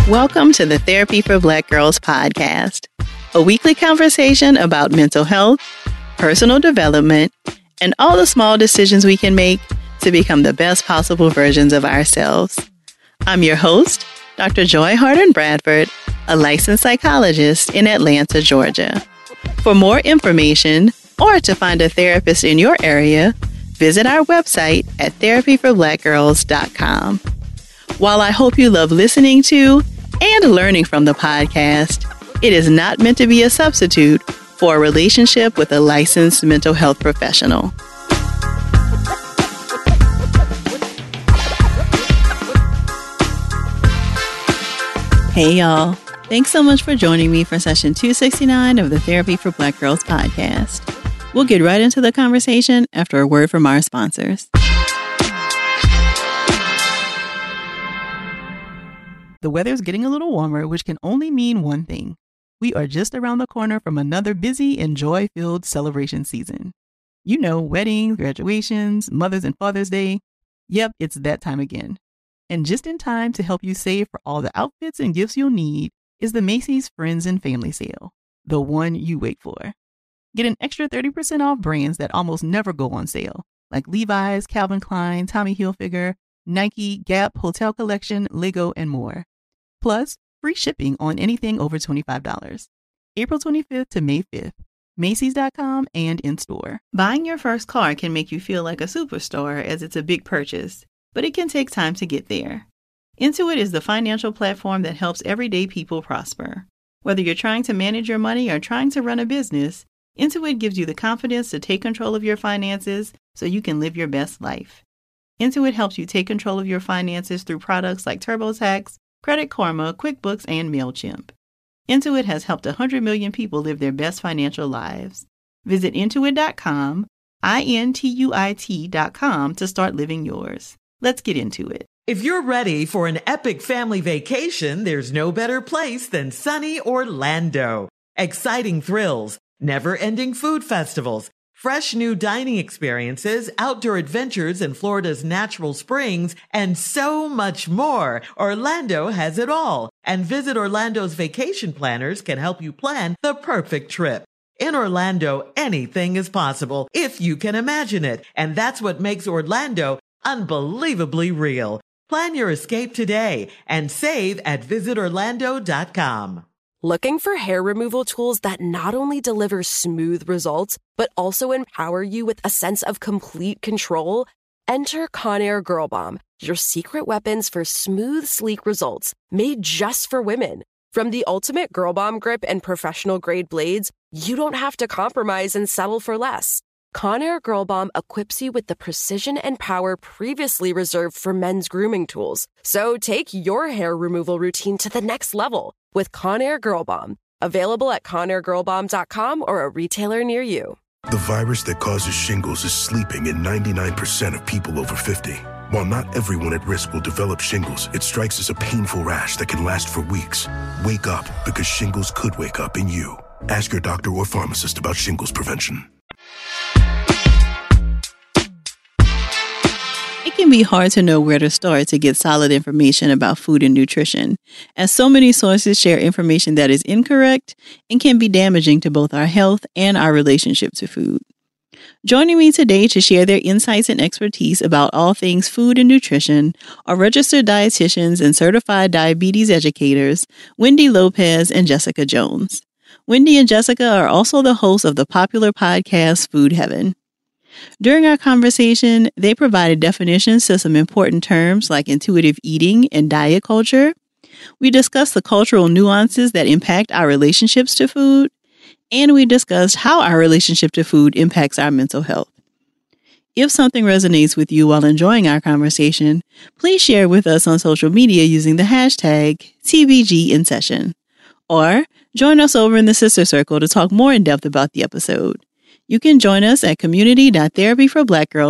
Welcome to the Therapy for Black Girls podcast, a weekly conversation about mental health, personal development, and all the small decisions we can make to become the best possible versions of ourselves. I'm your host, Dr. Joy Harden Bradford, a licensed psychologist in Atlanta, Georgia. For more information or to find a therapist in your area, visit our website at therapyforblackgirls.com. While I hope you love listening to and learning from the podcast, it is not meant to be a substitute for a relationship with a licensed mental health professional. Hey y'all, thanks so much for joining me for session 269 of the Therapy for Black Girls podcast. We'll get right into the conversation after a word from our sponsors. The weather's getting a little warmer, which can only mean one thing. We are just around the corner from another busy and joy-filled celebration season. You know, weddings, graduations, Mother's and Father's Day. Yep, it's that time again. And just in time to help you save for all the outfits and gifts you'll need is the Macy's Friends and Family Sale, the one you wait for. Get an extra 30% off brands that almost never go on sale, like Levi's, Calvin Klein, Tommy Hilfiger, Nike, Gap, Hotel Collection, Lego, and more. Plus, free shipping on anything over $25. April 25th to May 5th. Macy's.com and in-store. Buying your first car can make you feel like a superstar as it's a big purchase, but it can take time to get there. Intuit is the financial platform that helps everyday people prosper. Whether you're trying to manage your money or trying to run a business, Intuit gives you the confidence to take control of your finances so you can live your best life. Intuit helps you take control of your finances through products like TurboTax, Credit Karma, QuickBooks, and MailChimp. Intuit has helped 100 million people live their best financial lives. Visit Intuit.com, Intuit.com to start living yours. Let's get into it. If you're ready for an epic family vacation, there's no better place than sunny Orlando. Exciting thrills, never-ending food festivals, fresh new dining experiences, outdoor adventures in Florida's natural springs, and so much more. Orlando has it all. And Visit Orlando's vacation planners can help you plan the perfect trip. In Orlando, anything is possible if you can imagine it. And that's what makes Orlando unbelievably real. Plan your escape today and save at visitorlando.com. Looking for hair removal tools that not only deliver smooth results, but also empower you with a sense of complete control? Enter Conair Girl Bomb, your secret weapons for smooth, sleek results, made just for women. From the ultimate Girl Bomb grip and professional-grade blades, you don't have to compromise and settle for less. Conair Girl Bomb equips you with the precision and power previously reserved for men's grooming tools. So take your hair removal routine to the next level with Conair Girl Bomb. Available at ConairGirlBomb.com or a retailer near you. The virus that causes shingles is sleeping in 99% of people over 50. While not everyone at risk will develop shingles, it strikes as a painful rash that can last for weeks. Wake up, because shingles could wake up in you. Ask your doctor or pharmacist about shingles prevention. It can be hard to know where to start to get solid information about food and nutrition, as so many sources share information that is incorrect and can be damaging to both our health and our relationship to food. Joining me today to share their insights and expertise about all things food and nutrition are registered dietitians and certified diabetes educators, Wendy Lopez and Jessica Jones. Wendy and Jessica are also the hosts of the popular podcast Food Heaven. During our conversation, they provided definitions to some important terms like intuitive eating and diet culture. We discussed the cultural nuances that impact our relationships to food, and we discussed how our relationship to food impacts our mental health. If something resonates with you while enjoying our conversation, please share with us on social media using the hashtag TBGInSession, or join us over in the Sister Circle to talk more in depth about the episode. You can join us at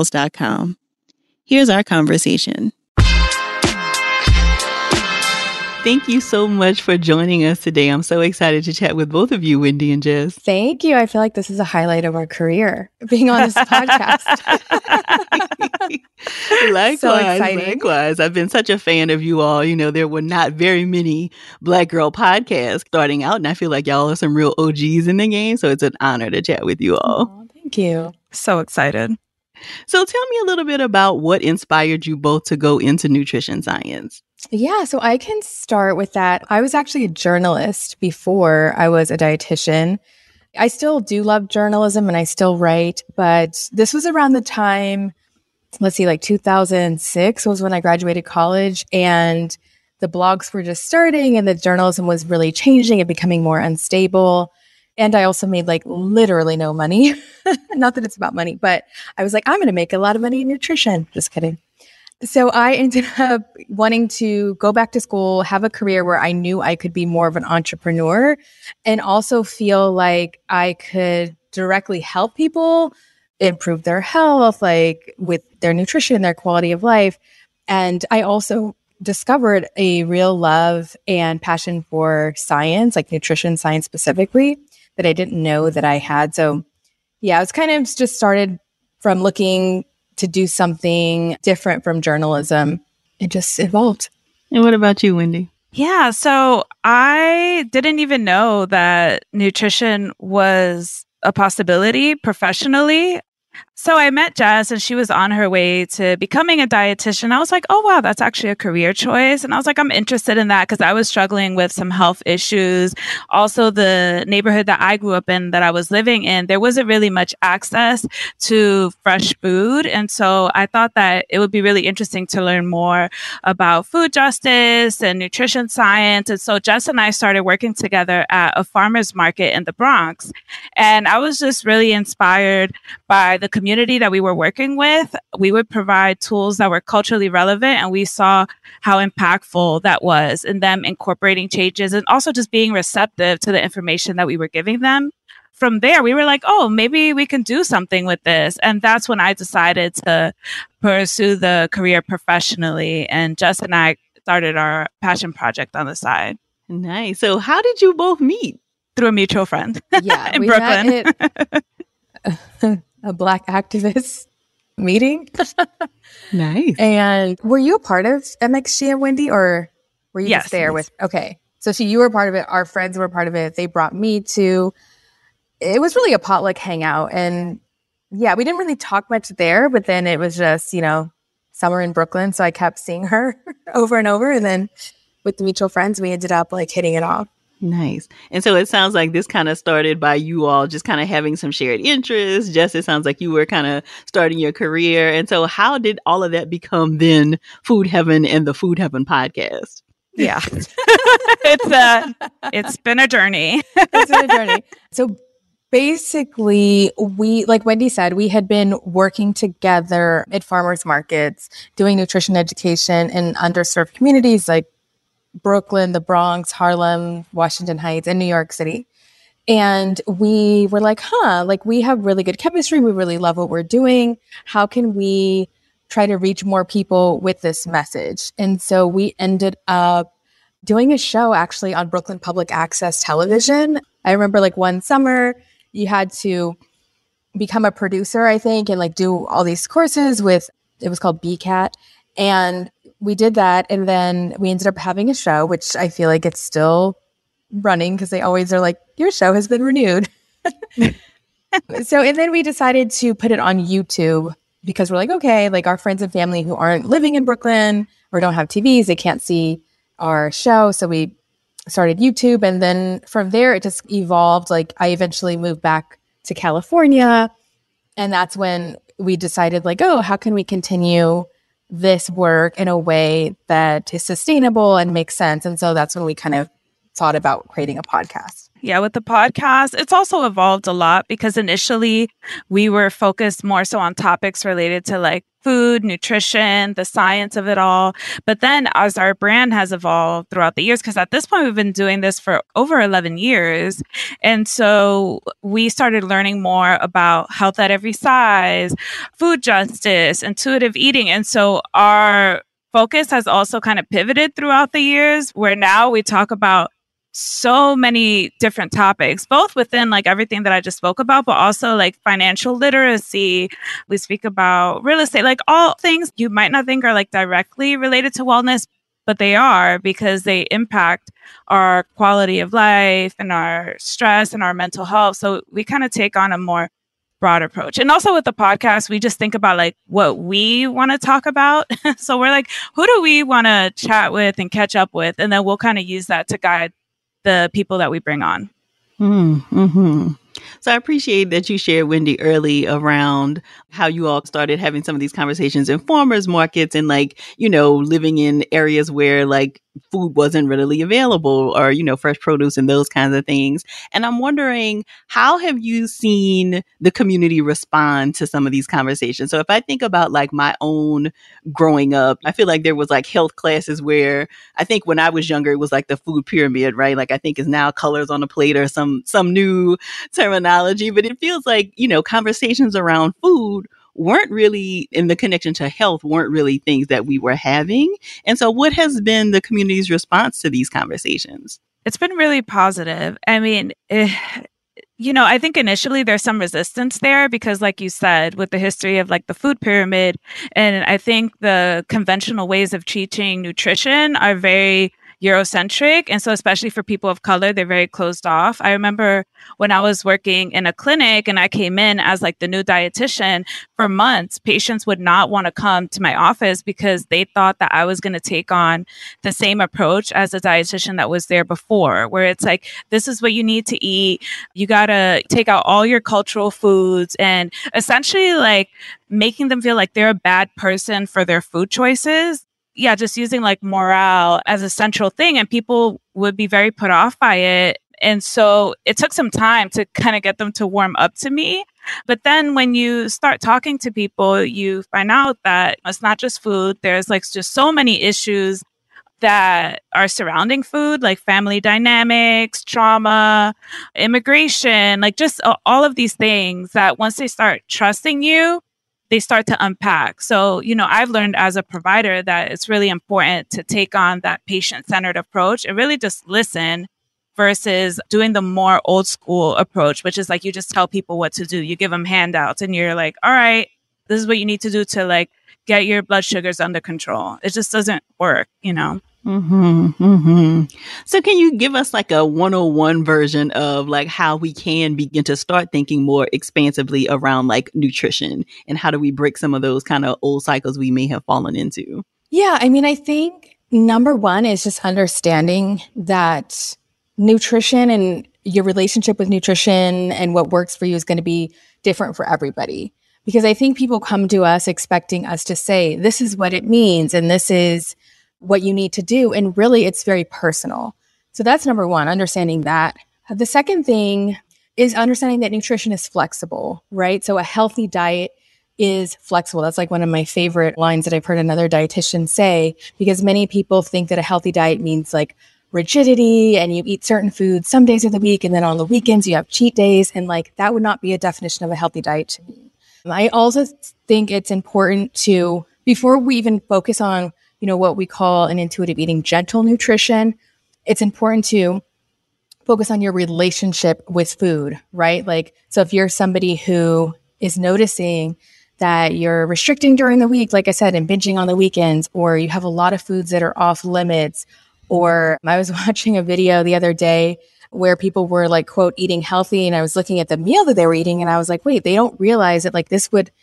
community.therapyforblackgirls.com. Here's our conversation. Thank you so much for joining us today. I'm so excited to chat with both of you, Wendy and Jess. Thank you. I feel like this is a highlight of our career, being on this podcast. Likewise, So exciting. likewise. I've been such a fan of you all. You know, there were not very many Black girl podcasts starting out, and I feel like y'all are some real OGs in the game. So it's an honor to chat with you all. Oh, thank you. So excited. So tell me a little bit about what inspired you both to go into nutrition science. Yeah, so I can start with that. I was actually a journalist before I was a dietitian. I still do love journalism and I still write, but this was around the time, let's see, like 2006 was when I graduated college, and the blogs were just starting and the journalism was really changing and becoming more unstable. And I also made like literally no money. Not that it's about money, but I was like, I'm going to make a lot of money in nutrition. Just kidding. So I ended up wanting to go back to school, have a career where I knew I could be more of an entrepreneur and also feel like I could directly help people improve their health, like with their nutrition, their quality of life. And I also discovered a real love and passion for science, like nutrition science specifically, that I didn't know that I had. So yeah, it's kind of just started from looking to do something different from journalism. It just evolved. And what about you, Wendy? Yeah, so I didn't even know that nutrition was a possibility professionally. So I met Jess and she was on her way to becoming a dietitian. I was like, oh, wow, that's actually a career choice. And I was like, I'm interested in that because I was struggling with some health issues. Also, the neighborhood that I grew up in, that I was living in, there wasn't really much access to fresh food. And so I thought that it would be really interesting to learn more about food justice and nutrition science. And so Jess and I started working together at a farmer's market in the Bronx. And I was just really inspired by the community that we were working with. We would provide tools that were culturally relevant, and we saw how impactful that was in them incorporating changes and also just being receptive to the information that we were giving them. From there, we were like, oh, maybe we can do something with this. And that's when I decided to pursue the career professionally. And Jess and I started our passion project on the side. Nice. So how did you both meet? Through a mutual friend Yeah, in we Brooklyn. met at a Black activist meeting. Nice. And were you a part of MXG and Wendy, or were you Yes. just there with? Okay, so you were part of it. Our friends were a part of it. They brought me to. It was really a potluck hangout, and yeah, we didn't really talk much there. But then it was just summer in Brooklyn, so I kept seeing her over and over, and then with the mutual friends, we ended up like hitting it off. Nice. And so it sounds like this kind of started by you all just kind of having some shared interests. Jess, it sounds like you were kind of starting your career. And so how did all of that become then Food Heaven and the Food Heaven podcast? Yeah. It's been a journey. It's been a journey. So basically, we, like Wendy said, we had been working together at farmers markets, doing nutrition education in underserved communities like Brooklyn, the Bronx, Harlem, Washington Heights, and New York City. And we were like, we have really good chemistry. We really love what we're doing. How can we try to reach more people with this message? And so we ended up doing a show actually on Brooklyn Public Access Television. I remember like one summer you had to become a producer, I think, and like do all these courses with, it was called BCAT. And we did that. And then we ended up having a show, which I feel like it's still running because they always are like, your show has been renewed. And then we decided to put it on YouTube because we're like, okay, like our friends and family who aren't living in Brooklyn or don't have TVs, they can't see our show. So we started YouTube. And then from there, it just evolved. Like I eventually moved back to California. And that's when we decided like, oh, how can we continue this work in a way that is sustainable and makes sense? And so that's when we kind of thought about creating a podcast. Yeah, with the podcast, it's also evolved a lot because initially we were focused more so on topics related to like food, nutrition, the science of it all. But then as our brand has evolved throughout the years, because at this point we've been doing this for over 11 years. And so we started learning more about health at every size, food justice, intuitive eating. And so our focus has also kind of pivoted throughout the years, where now we talk about so many different topics, both within like everything that I just spoke about, but also like financial literacy. We speak about real estate, like all things you might not think are like directly related to wellness, but they are, because they impact our quality of life and our stress and our mental health. So we kind of take on a more broad approach. And also with the podcast, we just think about like what we want to talk about. So we're like, who do we want to chat with and catch up with? And then we'll kind of use that to guide the people that we bring on. Mm-hmm. So I appreciate that you shared, Wendy, early around how you all started having some of these conversations in farmers markets and like, living in areas where like food wasn't readily available or, fresh produce and those kinds of things. And I'm wondering, how have you seen the community respond to some of these conversations? So if I think about like my own growing up, I feel like there was like health classes where I think when I was younger, it was like the food pyramid, right? Like I think it's now colors on a plate or some new terminology, but it feels like, conversations around food weren't really, in the connection to health, weren't really things that we were having. And so what has been the community's response to these conversations? It's been really positive. I mean, I think initially there's some resistance there because, like you said, with the history of like the food pyramid, and I think the conventional ways of teaching nutrition are very Eurocentric. And so especially for people of color, they're very closed off. I remember when I was working in a clinic and I came in as like the new dietitian, for months, patients would not want to come to my office because they thought that I was going to take on the same approach as a dietitian that was there before, where it's like, this is what you need to eat. You got to take out all your cultural foods, and essentially like making them feel like they're a bad person for their food choices. Yeah, just using like morale as a central thing, and people would be very put off by it. And so it took some time to kind of get them to warm up to me. But then when you start talking to people, you find out that it's not just food. There's like just so many issues that are surrounding food, like family dynamics, trauma, immigration, like just all of these things that once they start trusting you, they start to unpack. So, I've learned as a provider that it's really important to take on that patient-centered approach and really just listen versus doing the more old school approach, which is like you just tell people what to do. You give them handouts and you're like, all right, this is what you need to do to like get your blood sugars under control. It just doesn't work, Mm-hmm, mm-hmm. So can you give us like a 101 version of like how we can begin to start thinking more expansively around like nutrition, and how do we break some of those kind of old cycles we may have fallen into? Yeah, I mean, I think number one is just understanding that nutrition and your relationship with nutrition and what works for you is going to be different for everybody. Because I think people come to us expecting us to say, this is what it means and this is what you need to do. And really, it's very personal. So that's number one, understanding that. The second thing is understanding that nutrition is flexible, right? So a healthy diet is flexible. That's like one of my favorite lines that I've heard another dietitian say, because many people think that a healthy diet means like rigidity and you eat certain foods some days of the week, and then on the weekends you have cheat days. And like that would not be a definition of a healthy diet to me. I also think it's important to, before we even focus on what we call an intuitive eating, gentle nutrition, it's important to focus on your relationship with food, right? Like, so if you're somebody who is noticing that you're restricting during the week, like I said, and binging on the weekends, or you have a lot of foods that are off limits, or I was watching a video the other day where people were like, quote, eating healthy. And I was looking at the meal that they were eating and I was like, wait, they don't realize that like this would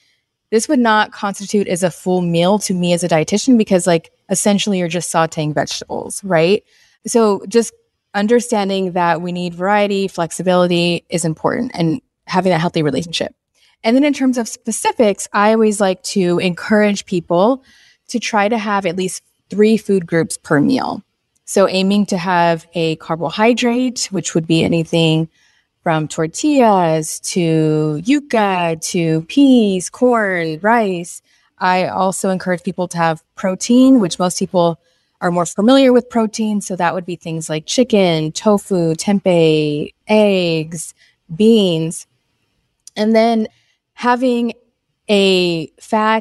not constitute as a full meal to me as a dietitian, because like essentially you're just sauteing vegetables, right? So just understanding that we need variety, flexibility is important, and having that healthy relationship. And then in terms of specifics, I always like to encourage people to try to have at least 3 food groups per meal. So aiming to have a carbohydrate, which would be anything from tortillas to yuca to peas, corn, rice. I also encourage people to have protein, which most people are more familiar with protein. So that would be things like chicken, tofu, tempeh, eggs, beans. And then having a fat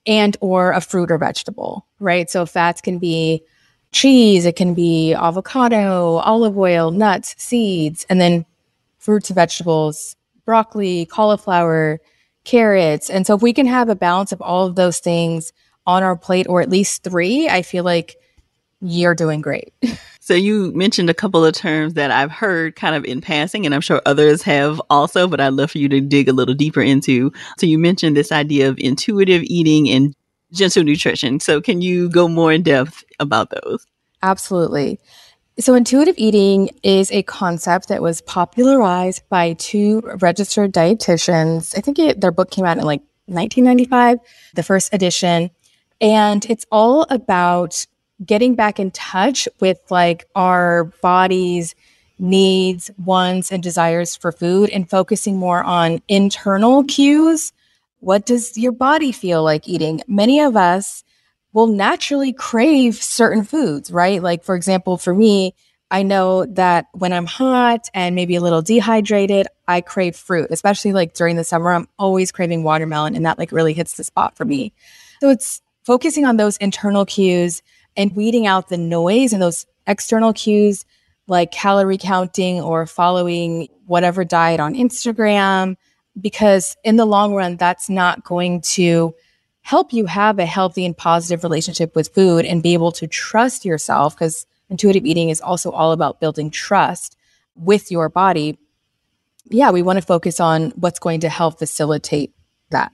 and or a fruit or vegetable, right? So fats can be cheese, it can be avocado, olive oil, nuts, seeds, and then fruits and vegetables, broccoli, cauliflower, carrots. And so if we can have a balance of all of those things on our plate, or at least 3, I feel like you're doing great. So you mentioned a couple of terms that I've heard kind of in passing, and I'm sure others have also, but I'd love for you to dig a little deeper into. So you mentioned this idea of intuitive eating and gentle nutrition. So can you go more in depth about those? Absolutely. So intuitive eating is a concept that was popularized by 2 registered dietitians. I think their book came out in like 1995, the first edition. And it's all about getting back in touch with like our body's needs, wants, and desires for food, and focusing more on internal cues. What does your body feel like eating? Many of us will naturally crave certain foods, right? Like, for example, for me, I know that when I'm hot and maybe a little dehydrated, I crave fruit, especially like during the summer. I'm always craving watermelon, and that like really hits the spot for me. So it's focusing on those internal cues and weeding out the noise and those external cues like calorie counting or following whatever diet on Instagram, because in the long run, that's not going to help you have a healthy and positive relationship with food and be able to trust yourself, because intuitive eating is also all about building trust with your body. Yeah, we want to focus on what's going to help facilitate that.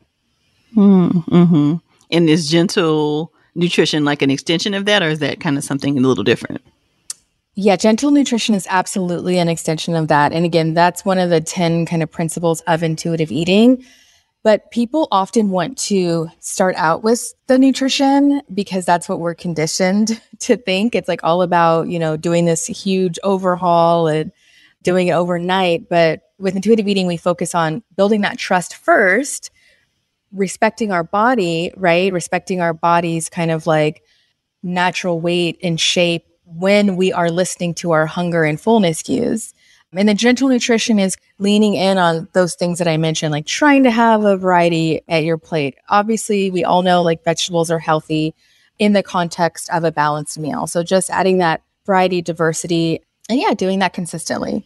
Mm-hmm. And is gentle nutrition like an extension of that, or is that kind of something a little different? Yeah, gentle nutrition is absolutely an extension of that. And again, that's one of the 10 kind of principles of intuitive eating. But people often want to start out with the nutrition because that's what we're conditioned to think. It's like all about, doing this huge overhaul and doing it overnight. But with intuitive eating, we focus on building that trust first, respecting our body, right? Respecting our body's kind of like natural weight and shape when we are listening to our hunger and fullness cues. And then gentle nutrition is leaning in on those things that I mentioned, like trying to have a variety at your plate. Obviously, we all know like vegetables are healthy in the context of a balanced meal. So just adding that variety, diversity, and yeah, doing that consistently.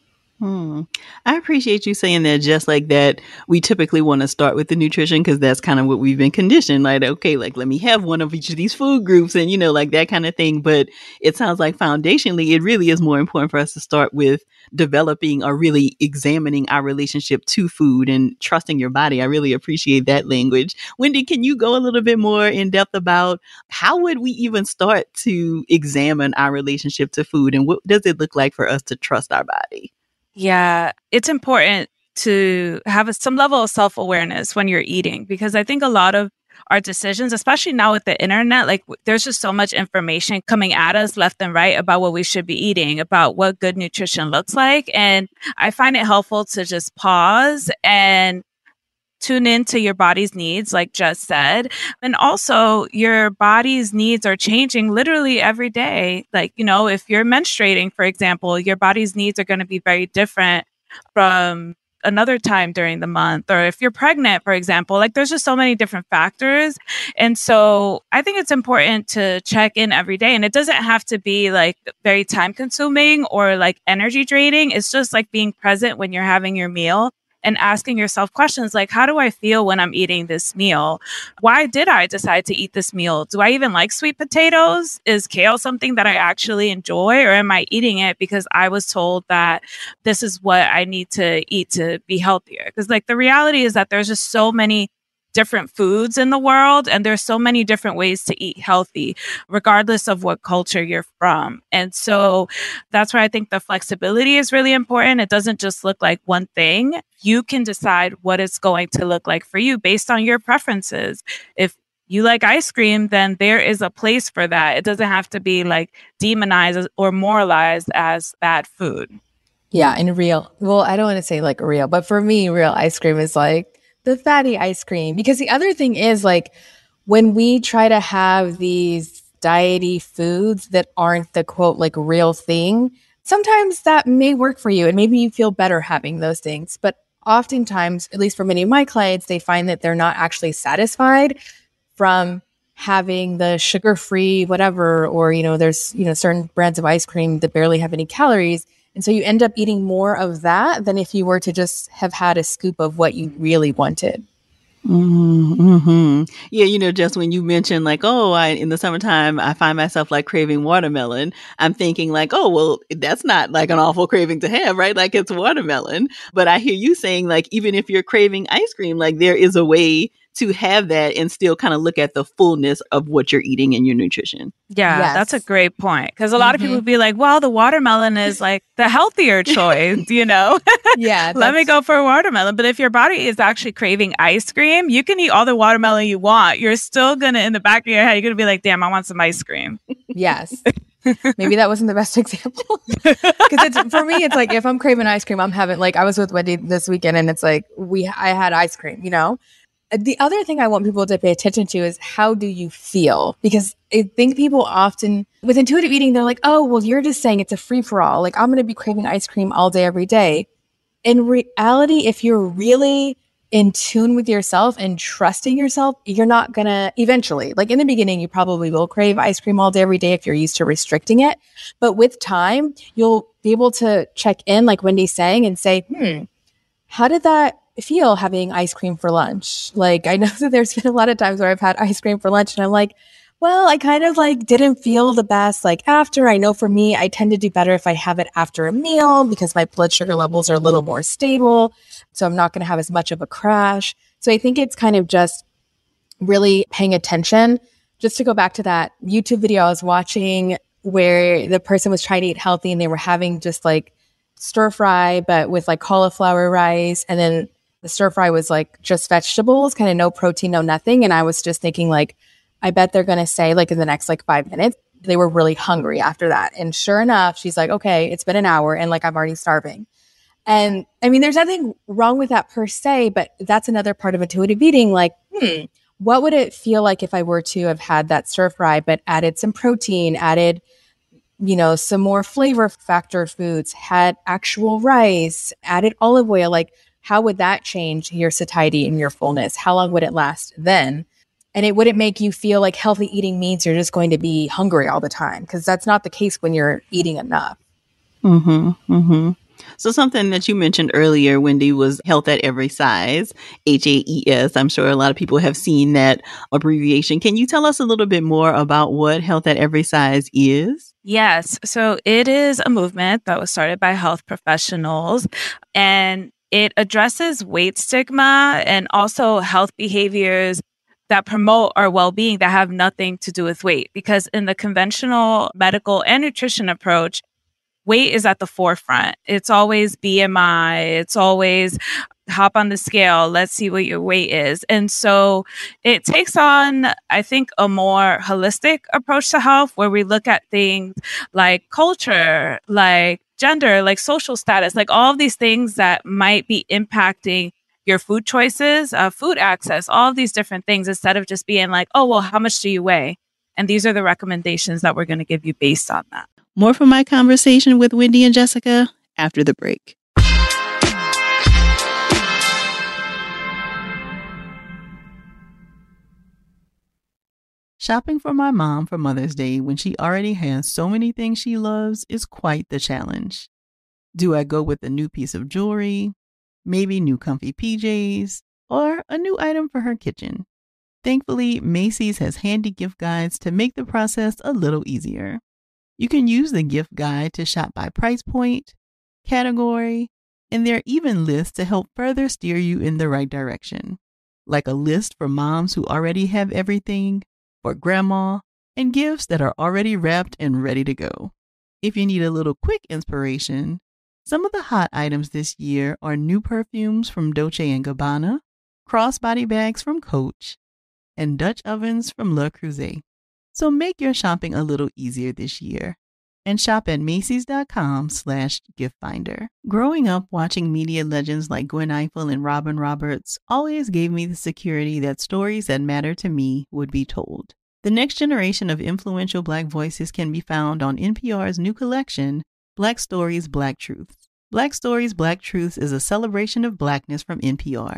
I appreciate you saying that. Just like that, we typically want to start with the nutrition because that's kind of what we've been conditioned. Like, okay, like let me have one of each of these food groups and, like that kind of thing. But it sounds like foundationally, it really is more important for us to start with developing or really examining our relationship to food and trusting your body. I really appreciate that language. Wendy, can you go a little bit more in depth about how would we even start to examine our relationship to food, and what does it look like for us to trust our body? Yeah, it's important to have some level of self-awareness when you're eating, because I think a lot of our decisions, especially now with the internet, like there's just so much information coming at us left and right about what we should be eating, about what good nutrition looks like. And I find it helpful to just pause and tune into your body's needs, like Jess said. And also your body's needs are changing literally every day. Like, if you're menstruating, for example, your body's needs are going to be very different from another time during the month. Or if you're pregnant, for example, like there's just so many different factors. And so I think it's important to check in every day. And it doesn't have to be like very time consuming or like energy draining. It's just like being present when you're having your meal and asking yourself questions like, how do I feel when I'm eating this meal? Why did I decide to eat this meal? Do I even like sweet potatoes? Is kale something that I actually enjoy? Or am I eating it because I was told that this is what I need to eat to be healthier? Because like the reality is that there's just so many different foods in the world, and there's so many different ways to eat healthy, regardless of what culture you're from. And so that's where I think the flexibility is really important. It doesn't just look like one thing. You can decide what it's going to look like for you based on your preferences. If you like ice cream, then there is a place for that. It doesn't have to be like demonized or moralized as bad food. Yeah, and I don't want to say like real, but for me, real ice cream is like the fatty ice cream. Because the other thing is like when we try to have these diety foods that aren't the quote like real thing, sometimes that may work for you and maybe you feel better having those things. But oftentimes, at least for many of my clients, they find that they're not actually satisfied from having the sugar-free whatever, or, there's, certain brands of ice cream that barely have any calories. And so you end up eating more of that than if you were to just have had a scoop of what you really wanted. Mm-hmm. Yeah, just when you mentioned like, in the summertime, I find myself like craving watermelon. I'm thinking like, oh, well, that's not like an awful craving to have, right? Like it's watermelon. But I hear you saying like, even if you're craving ice cream, like there is a way to have that and still kind of look at the fullness of what you're eating in your nutrition. Yeah, Yes. That's a great point. Because a lot of people would be like, well, the watermelon is like the healthier choice, Yeah. Let me go for a watermelon. But if your body is actually craving ice cream, you can eat all the watermelon you want. You're still going to, in the back of your head, you're going to be like, damn, I want some ice cream. Yes. Maybe that wasn't the best example. Because for me, it's like if I'm craving ice cream, I'm having, like, I was with Wendy this weekend and it's like I had ice cream, The other thing I want people to pay attention to is how do you feel? Because I think people often, with intuitive eating, they're like, oh, well, you're just saying it's a free-for-all. Like, I'm going to be craving ice cream all day, every day. In reality, if you're really in tune with yourself and trusting yourself, you're not going to eventually, like in the beginning, you probably will crave ice cream all day, every day if you're used to restricting it. But with time, you'll be able to check in, like Wendy's saying, and say, how did that feel having ice cream for lunch? Like, I know that there's been a lot of times where I've had ice cream for lunch and I'm like, well, I kind of like didn't feel the best like after. I know for me, I tend to do better if I have it after a meal because my blood sugar levels are a little more stable. So I'm not going to have as much of a crash. So I think it's kind of just really paying attention. Just to go back to that YouTube video I was watching where the person was trying to eat healthy and they were having just like stir fry, but with like cauliflower rice. And then the stir fry was like just vegetables, kind of no protein, no nothing. And I was just thinking like, I bet they're going to say like in the next like 5 minutes, they were really hungry after that. And sure enough, she's like, okay, it's been an hour and like I'm already starving. And I mean, there's nothing wrong with that per se, but that's another part of intuitive eating. Like, what would it feel like if I were to have had that stir fry, but added some protein, added, some more flavor factor foods, had actual rice, added olive oil? Like, how would that change your satiety and your fullness? How long would it last then? And it wouldn't make you feel like healthy eating means you're just going to be hungry all the time, because that's not the case when you're eating enough. So something that you mentioned earlier, Wendy, was health at every size, HAES. I'm sure a lot of people have seen that abbreviation. Can you tell us a little bit more about what health at every size is? Yes. So it is a movement that was started by health professionals, and it addresses weight stigma and also health behaviors that promote our well-being that have nothing to do with weight. Because in the conventional medical and nutrition approach, weight is at the forefront. It's always BMI. It's always hop on the scale. Let's see what your weight is. And so it takes on, I think, a more holistic approach to health where we look at things like culture, like gender, like social status, like all of these things that might be impacting your food choices, food access, all of these different things, instead of just being like, oh, well, how much do you weigh? And these are the recommendations that we're going to give you based on that. More from my conversation with Wendy and Jessica after the break. Shopping for my mom for Mother's Day when she already has so many things she loves is quite the challenge. Do I go with a new piece of jewelry, maybe new comfy PJs, or a new item for her kitchen? Thankfully, Macy's has handy gift guides to make the process a little easier. You can use the gift guide to shop by price point, category, and there are even lists to help further steer you in the right direction, like a list for moms who already have everything, for grandma, and gifts that are already wrapped and ready to go. If you need a little quick inspiration, some of the hot items this year are new perfumes from Dolce & Gabbana, crossbody bags from Coach, and Dutch ovens from Le Creuset. So make your shopping a little easier this year and shop at Macys.com/giftfinder. Growing up watching media legends like Gwen Ifill and Robin Roberts always gave me the security that stories that matter to me would be told. The next generation of influential Black voices can be found on NPR's new collection, Black Stories, Black Truths. Black Stories, Black Truths is a celebration of Blackness from NPR.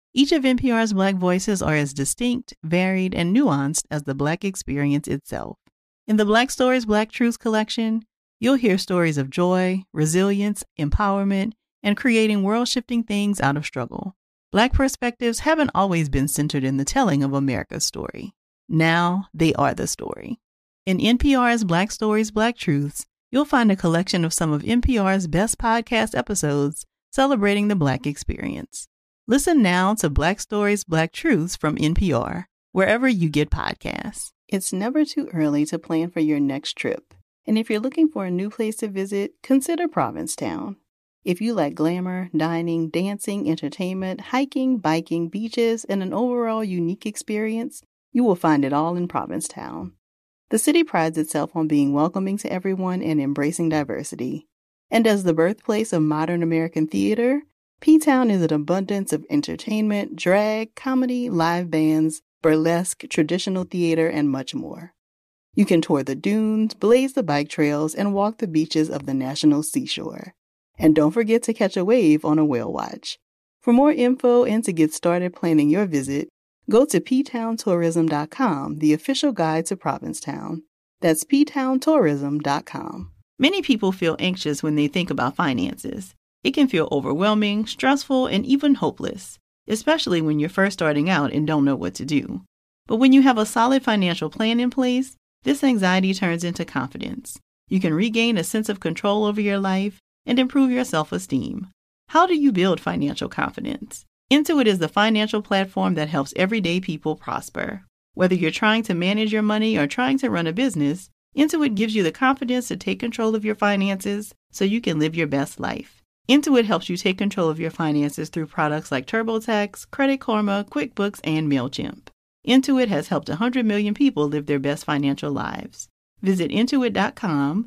Each of NPR's Black voices are as distinct, varied, and nuanced as the Black experience itself. In the Black Stories, Black Truths collection, you'll hear stories of joy, resilience, empowerment, and creating world-shifting things out of struggle. Black perspectives haven't always been centered in the telling of America's story. Now they are the story. In NPR's Black Stories, Black Truths, you'll find a collection of some of NPR's best podcast episodes celebrating the Black experience. Listen now to Black Stories, Black Truths from NPR, wherever you get podcasts. It's never too early to plan for your next trip. And if you're looking for a new place to visit, consider Provincetown. If you like glamour, dining, dancing, entertainment, hiking, biking, beaches, and an overall unique experience, you will find it all in Provincetown. The city prides itself on being welcoming to everyone and embracing diversity. And as the birthplace of modern American theater, P-Town is an abundance of entertainment, drag, comedy, live bands, burlesque, traditional theater, and much more. You can tour the dunes, blaze the bike trails, and walk the beaches of the national seashore. And don't forget to catch a wave on a whale watch. For more info and to get started planning your visit, go to ptowntourism.com, the official guide to Provincetown. That's ptowntourism.com. Many people feel anxious when they think about finances. It can feel overwhelming, stressful, and even hopeless, especially when you're first starting out and don't know what to do. But when you have a solid financial plan in place, this anxiety turns into confidence. You can regain a sense of control over your life and improve your self-esteem. How do you build financial confidence? Intuit is the financial platform that helps everyday people prosper. Whether you're trying to manage your money or trying to run a business, Intuit gives you the confidence to take control of your finances so you can live your best life. Intuit helps you take control of your finances through products like TurboTax, Credit Karma, QuickBooks, and MailChimp. Intuit has helped 100 million people live their best financial lives. Visit Intuit.com,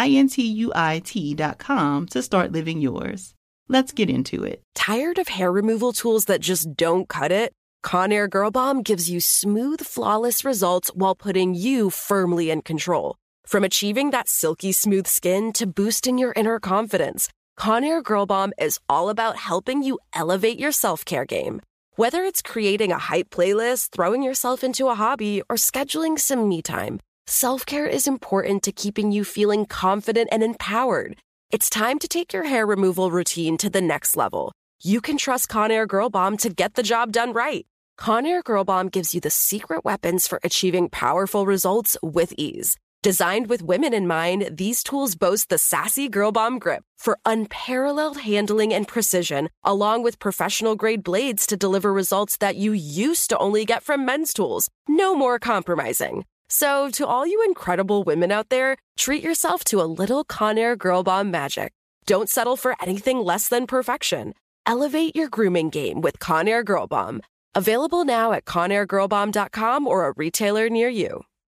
Intuit.com to start living yours. Let's get into it. Tired of hair removal tools that just don't cut it? Conair Girl Bomb gives you smooth, flawless results while putting you firmly in control. From achieving that silky smooth skin to boosting your inner confidence, Conair Girl Bomb is all about helping you elevate your self-care game. Whether it's creating a hype playlist, throwing yourself into a hobby, or scheduling some me time, self-care is important to keeping you feeling confident and empowered. It's time to take your hair removal routine to the next level. You can trust Conair Girl Bomb to get the job done right. Conair Girl Bomb gives you the secret weapons for achieving powerful results with ease. Designed with women in mind, these tools boast the sassy Girl Bomb grip for unparalleled handling and precision, along with professional-grade blades to deliver results that you used to only get from men's tools. No more compromising. So, to all you incredible women out there, treat yourself to a little Conair Girl Bomb magic. Don't settle for anything less than perfection. Elevate your grooming game with Conair Girl Bomb. Available now at ConairGirlBomb.com or a retailer near you.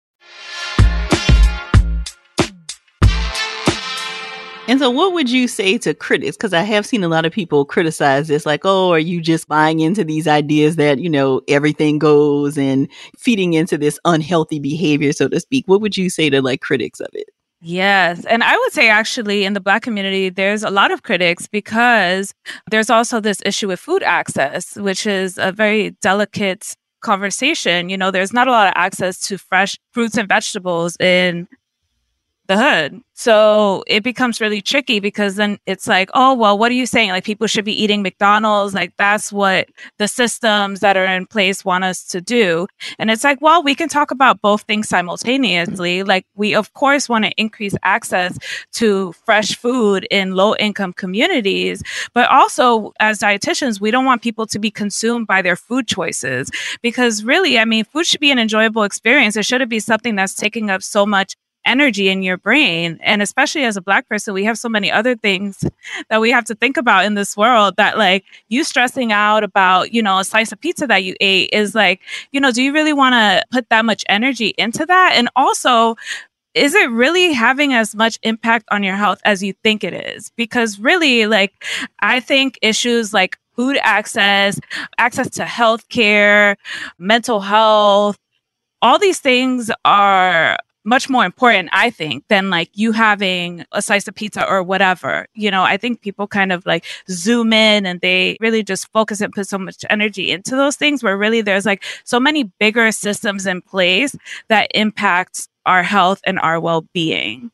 And so what would you say to critics? Because I have seen a lot of people criticize this, like, oh, are you just buying into these ideas that, you know, everything goes and feeding into this unhealthy behavior, so to speak? What would you say to like critics of it? Yes. And I would say actually in the Black community, there's a lot of critics because there's also this issue with food access, which is a very delicate conversation. You know, there's not a lot of access to fresh fruits and vegetables in the hood. So it becomes really tricky because then it's like, oh, well, what are you saying? Like people should be eating McDonald's. Like that's what the systems that are in place want us to do. And it's like, well, we can talk about both things simultaneously. Like we, of course, want to increase access to fresh food in low income communities. But also as dietitians, we don't want people to be consumed by their food choices because really, I mean, food should be an enjoyable experience. It shouldn't be something that's taking up so much energy in your brain. And especially as a Black person, we have so many other things that we have to think about in this world that like you stressing out about, you know, a slice of pizza that you ate is like, you know, do you really want to put that much energy into that? And also, is it really having as much impact on your health as you think it is? Because really, like, I think issues like food access, access to healthcare, mental health, all these things are much more important, I think, than like you having a slice of pizza or whatever. I think people kind of like zoom in and they really just focus and put so much energy into those things, where really there's like so many bigger systems in place that impact our health and our well-being.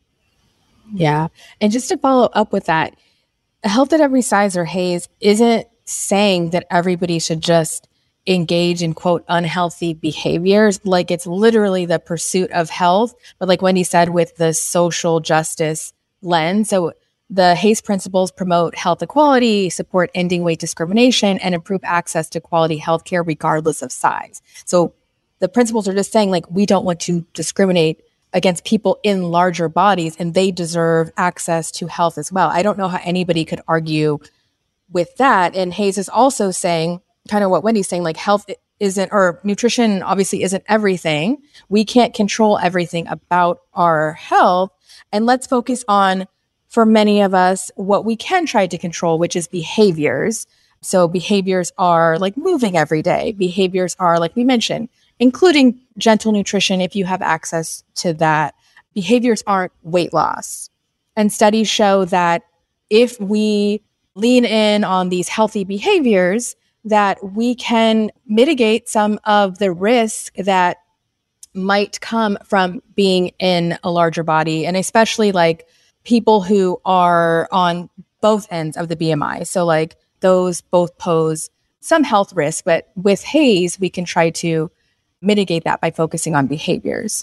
Yeah. And just to follow up with that, Health at Every Size, or HAES, isn't saying that everybody should just engage in, quote, unhealthy behaviors. Like, it's literally the pursuit of health, but like Wendy said, with the social justice lens. So the HAES principles promote health equality, support ending weight discrimination, and improve access to quality healthcare regardless of size. So the principles are just saying, like, we don't want to discriminate against people in larger bodies, and they deserve access to health as well. I don't know how anybody could argue with that. And HAES is also saying, kind of what Wendy's saying, like, health isn't, or nutrition obviously isn't everything. We can't control everything about our health. And let's focus on, for many of us, what we can try to control, which is behaviors. So behaviors are like moving every day. Behaviors are, like we mentioned, including gentle nutrition if you have access to that. Behaviors aren't weight loss. And studies show that if we lean in on these healthy behaviors, that we can mitigate some of the risk that might come from being in a larger body, and especially like people who are on both ends of the BMI. So like those both pose some health risk, but with HAES, we can try to mitigate that by focusing on behaviors.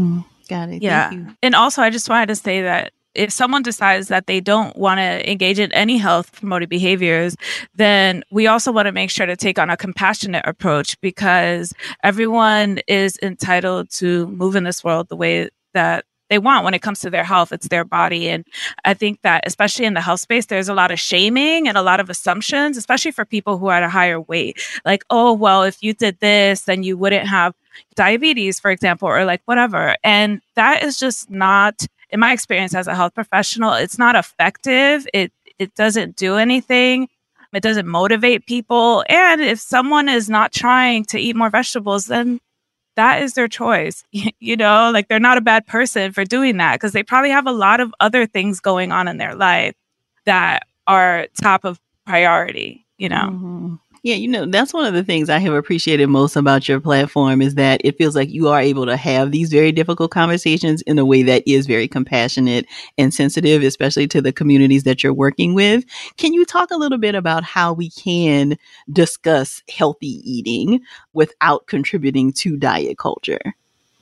Got it. Yeah. Thank you. And also, I just wanted to say that if someone decides that they don't want to engage in any health promoting behaviors, then we also want to make sure to take on a compassionate approach, because everyone is entitled to move in this world the way that they want when it comes to their health. It's their body. And I think that especially in the health space, there's a lot of shaming and a lot of assumptions, especially for people who are at a higher weight. Like, oh, well, if you did this, then you wouldn't have diabetes, for example, or like whatever. And that is just not, in my experience as a health professional, it's not effective. It doesn't do anything. It doesn't motivate people. And if someone is not trying to eat more vegetables, then that is their choice. Like, they're not a bad person for doing that, because they probably have a lot of other things going on in their life that are top of priority, Mm-hmm. Yeah, that's one of the things I have appreciated most about your platform, is that it feels like you are able to have these very difficult conversations in a way that is very compassionate and sensitive, especially to the communities that you're working with. Can you talk a little bit about how we can discuss healthy eating without contributing to diet culture?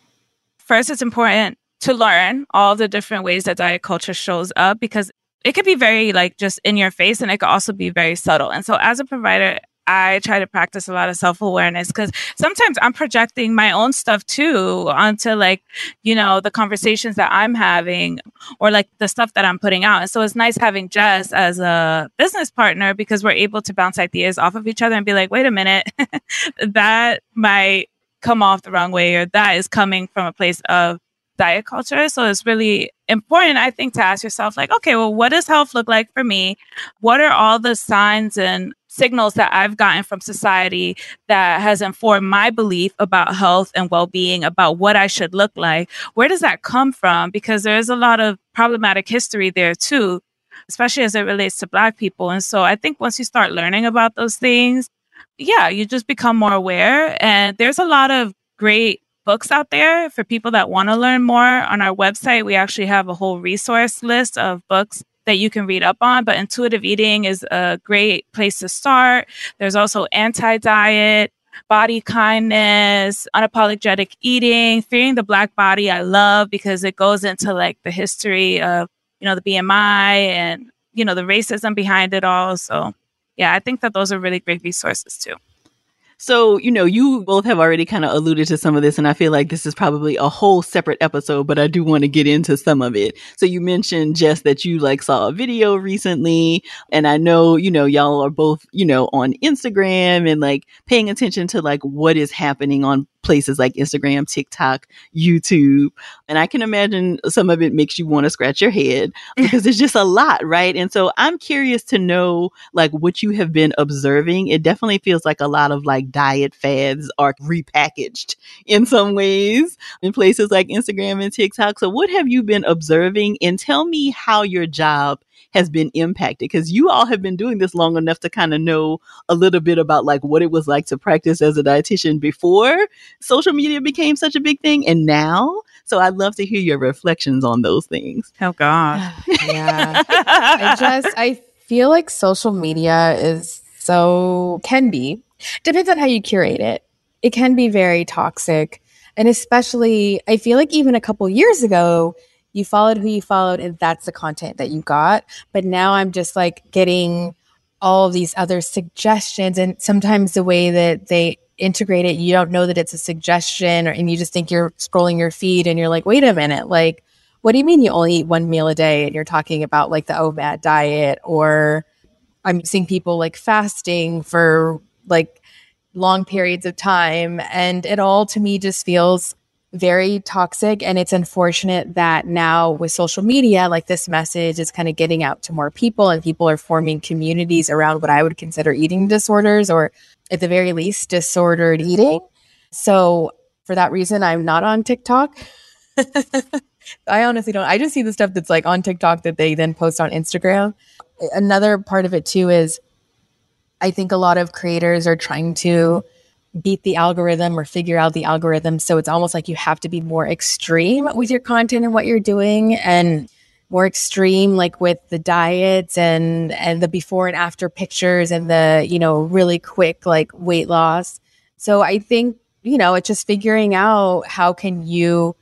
First, it's important to learn all the different ways that diet culture shows up, because it could be very like just in your face, and it could also be very subtle. And so as a provider, I try to practice a lot of self-awareness, because sometimes I'm projecting my own stuff too onto like, the conversations that I'm having, or like the stuff that I'm putting out. And so it's nice having Jess as a business partner, because we're able to bounce ideas off of each other and be like, wait a minute, that might come off the wrong way, or that is coming from a place of diet culture. So it's really important, I think, to ask yourself, like, okay, well, what does health look like for me? What are all the signs and signals that I've gotten from society that has informed my belief about health and well-being, about what I should look like? Where does that come from? Because there's a lot of problematic history there too, especially as it relates to Black people. And so I think once you start learning about those things, you just become more aware. And there's a lot of great books out there for people that want to learn more. On our website, we actually have a whole resource list of books that you can read up on, but intuitive eating is a great place to start. There's also Anti-Diet, Body Kindness, Unapologetic Eating, Fearing the Black Body. I love, because it goes into like the history of, the BMI and, the racism behind it all. So I think that those are really great resources too. So, you both have already kind of alluded to some of this, and I feel like this is probably a whole separate episode, but I do want to get into some of it. So you mentioned, Jess, that you saw a video recently, and I know, y'all are both, on Instagram and paying attention to what is happening on places like Instagram, TikTok, YouTube. And I can imagine some of it makes you want to scratch your head because there's just a lot, right? And so I'm curious to know like what you have been observing. It definitely feels like a lot of like diet fads are repackaged in some ways in places like Instagram and TikTok. So what have you been observing? And tell me how your job has been impacted, because you all have been doing this long enough to kind of know a little bit about like what it was like to practice as a dietitian before social media became such a big thing and now. So I'd love to hear your reflections on those things. Oh God. Yeah. I feel like social media can be, depends on how you curate it. It can be very toxic. And especially, I feel like even a couple years ago, you followed who you followed and that's the content that you got. But now I'm just like getting all of these other suggestions. And sometimes the way that they integrate it, you don't know that it's a suggestion and you just think you're scrolling your feed and you're like, wait a minute, like, what do you mean you only eat one meal a day? And you're talking about like the OMAD diet, or I'm seeing people like fasting for like long periods of time. And it all to me just feels very toxic. And it's unfortunate that now with social media, like this message is kind of getting out to more people and people are forming communities around what I would consider eating disorders, or at the very least disordered eating. So for that reason, I'm not on TikTok. I honestly don't. I just see the stuff that's like on TikTok that they then post on Instagram. Another part of it too is I think a lot of creators are trying to beat the algorithm or figure out the algorithm. So it's almost like you have to be more extreme with your content and what you're doing, and more extreme like with the diets and the before and after pictures and the, you know, really quick like weight loss. So I think, you know, it's just figuring out how can you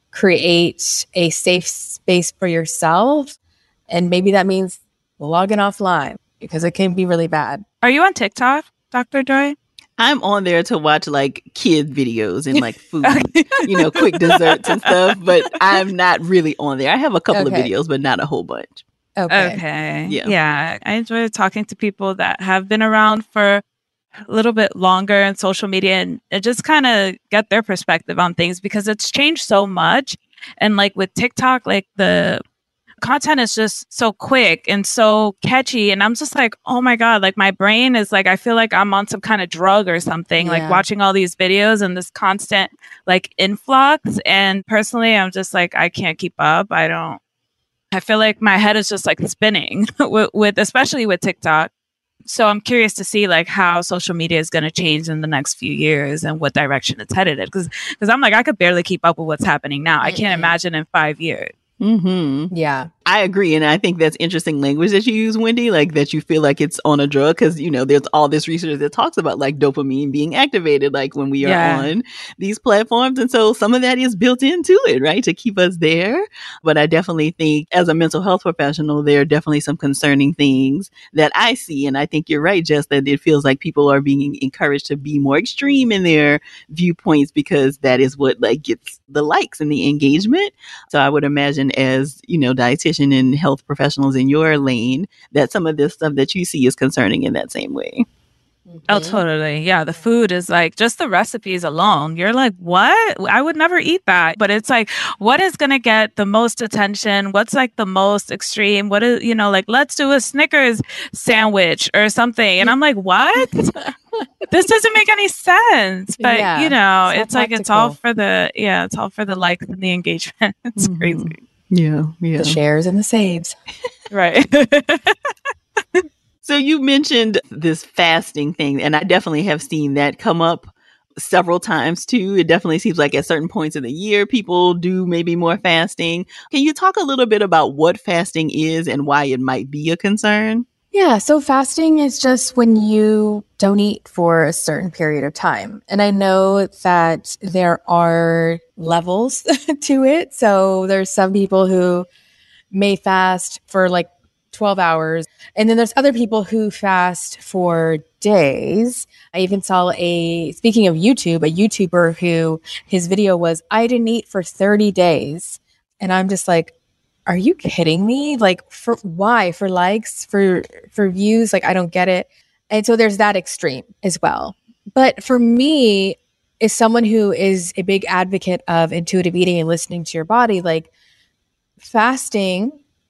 create a safe space for yourself. And maybe that means logging offline because it can be really bad. Are you on TikTok, Dr. Joy? I'm on there to watch like kid videos and like food, you know, quick desserts and stuff, but I'm not really on there. I have a couple of videos, but not a whole bunch. Okay. Yeah. I enjoy talking to people that have been around for a little bit longer in social media and just kind of get their perspective on things, because it's changed so much. And like with TikTok, like the content is just so quick and so catchy. And I'm just like, oh my God, like my brain is like, I feel like I'm on some kind of drug or something, like watching all these videos and this constant like influx. And personally, I'm just like, I can't keep up. I feel like my head is just like spinning with especially with TikTok. So I'm curious to see like how social media is going to change in the next few years and what direction it's headed in. Because I'm like, I could barely keep up with what's happening now. I can't imagine in 5 years. Mm-hmm. Yeah. I agree. And I think that's interesting language that you use, Wendy, like that you feel like it's on a drug, because, you know, there's all this research that talks about like dopamine being activated, like when we are on these platforms. And so some of that is built into it, right, to keep us there. But I definitely think as a mental health professional, there are definitely some concerning things that I see. And I think you're right, Jess, that it feels like people are being encouraged to be more extreme in their viewpoints because that is what like gets the likes and the engagement. So I would imagine as, you know, dietitian and health professionals in your lane, that some of this stuff that you see is concerning in that same way. Oh, totally. Yeah. The food is like just the recipes alone. You're like, what? I would never eat that. But it's like, what is going to get the most attention? What's like the most extreme? What is, you know, like, let's do a Snickers sandwich or something. And I'm like, what? This doesn't make any sense. But, you know, it's like, it's all for the likes and the engagement. It's crazy. Yeah. The shares and the saves. Right. So you mentioned this fasting thing, and I definitely have seen that come up several times too. It definitely seems like at certain points of the year, people do maybe more fasting. Can you talk a little bit about what fasting is and why it might be a concern? Yeah, so fasting is just when you don't eat for a certain period of time. And I know that there are levels to it. So there's some people who may fast for like 12 hours. And then there's other people who fast for days. I even saw speaking of YouTube, a YouTuber who his video was, I didn't eat for 30 days. And I'm just like, are you kidding me? Like, for why? For likes, for views? Like, I don't get it. And so there's that extreme as well. But for me, as someone who is a big advocate of intuitive eating and listening to your body, like fasting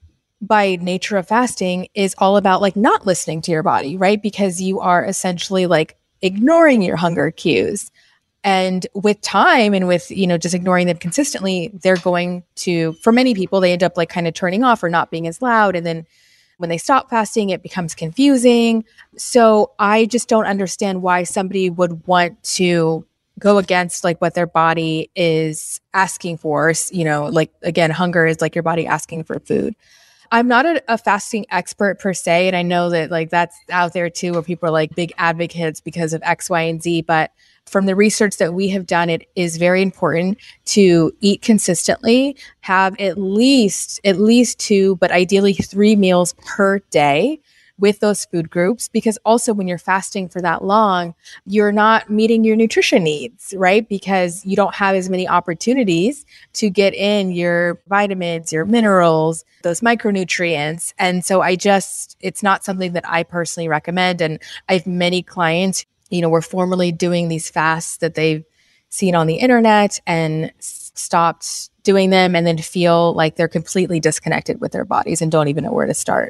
by nature of fasting is all about like not listening to your body, right? Because you are essentially like ignoring your hunger cues. And with time and with, just ignoring them consistently, they're going to, for many people, they end up like kind of turning off or not being as loud. And then when they stop fasting, it becomes confusing. So I just don't understand why somebody would want to go against like what their body is asking for. Like, again, hunger is like your body asking for food. I'm not a fasting expert per se. And I know that like that's out there too, where people are like big advocates because of X, Y, and Z. But from the research that we have done, it is very important to eat consistently, have at least 2, but ideally 3 meals per day with those food groups, because also when you're fasting for that long, you're not meeting your nutrition needs, right? Because you don't have as many opportunities to get in your vitamins, your minerals, those micronutrients. And so it's not something that I personally recommend. And I have many clients, were formerly doing these fasts that they've seen on the internet and stopped doing them and then feel like they're completely disconnected with their bodies and don't even know where to start.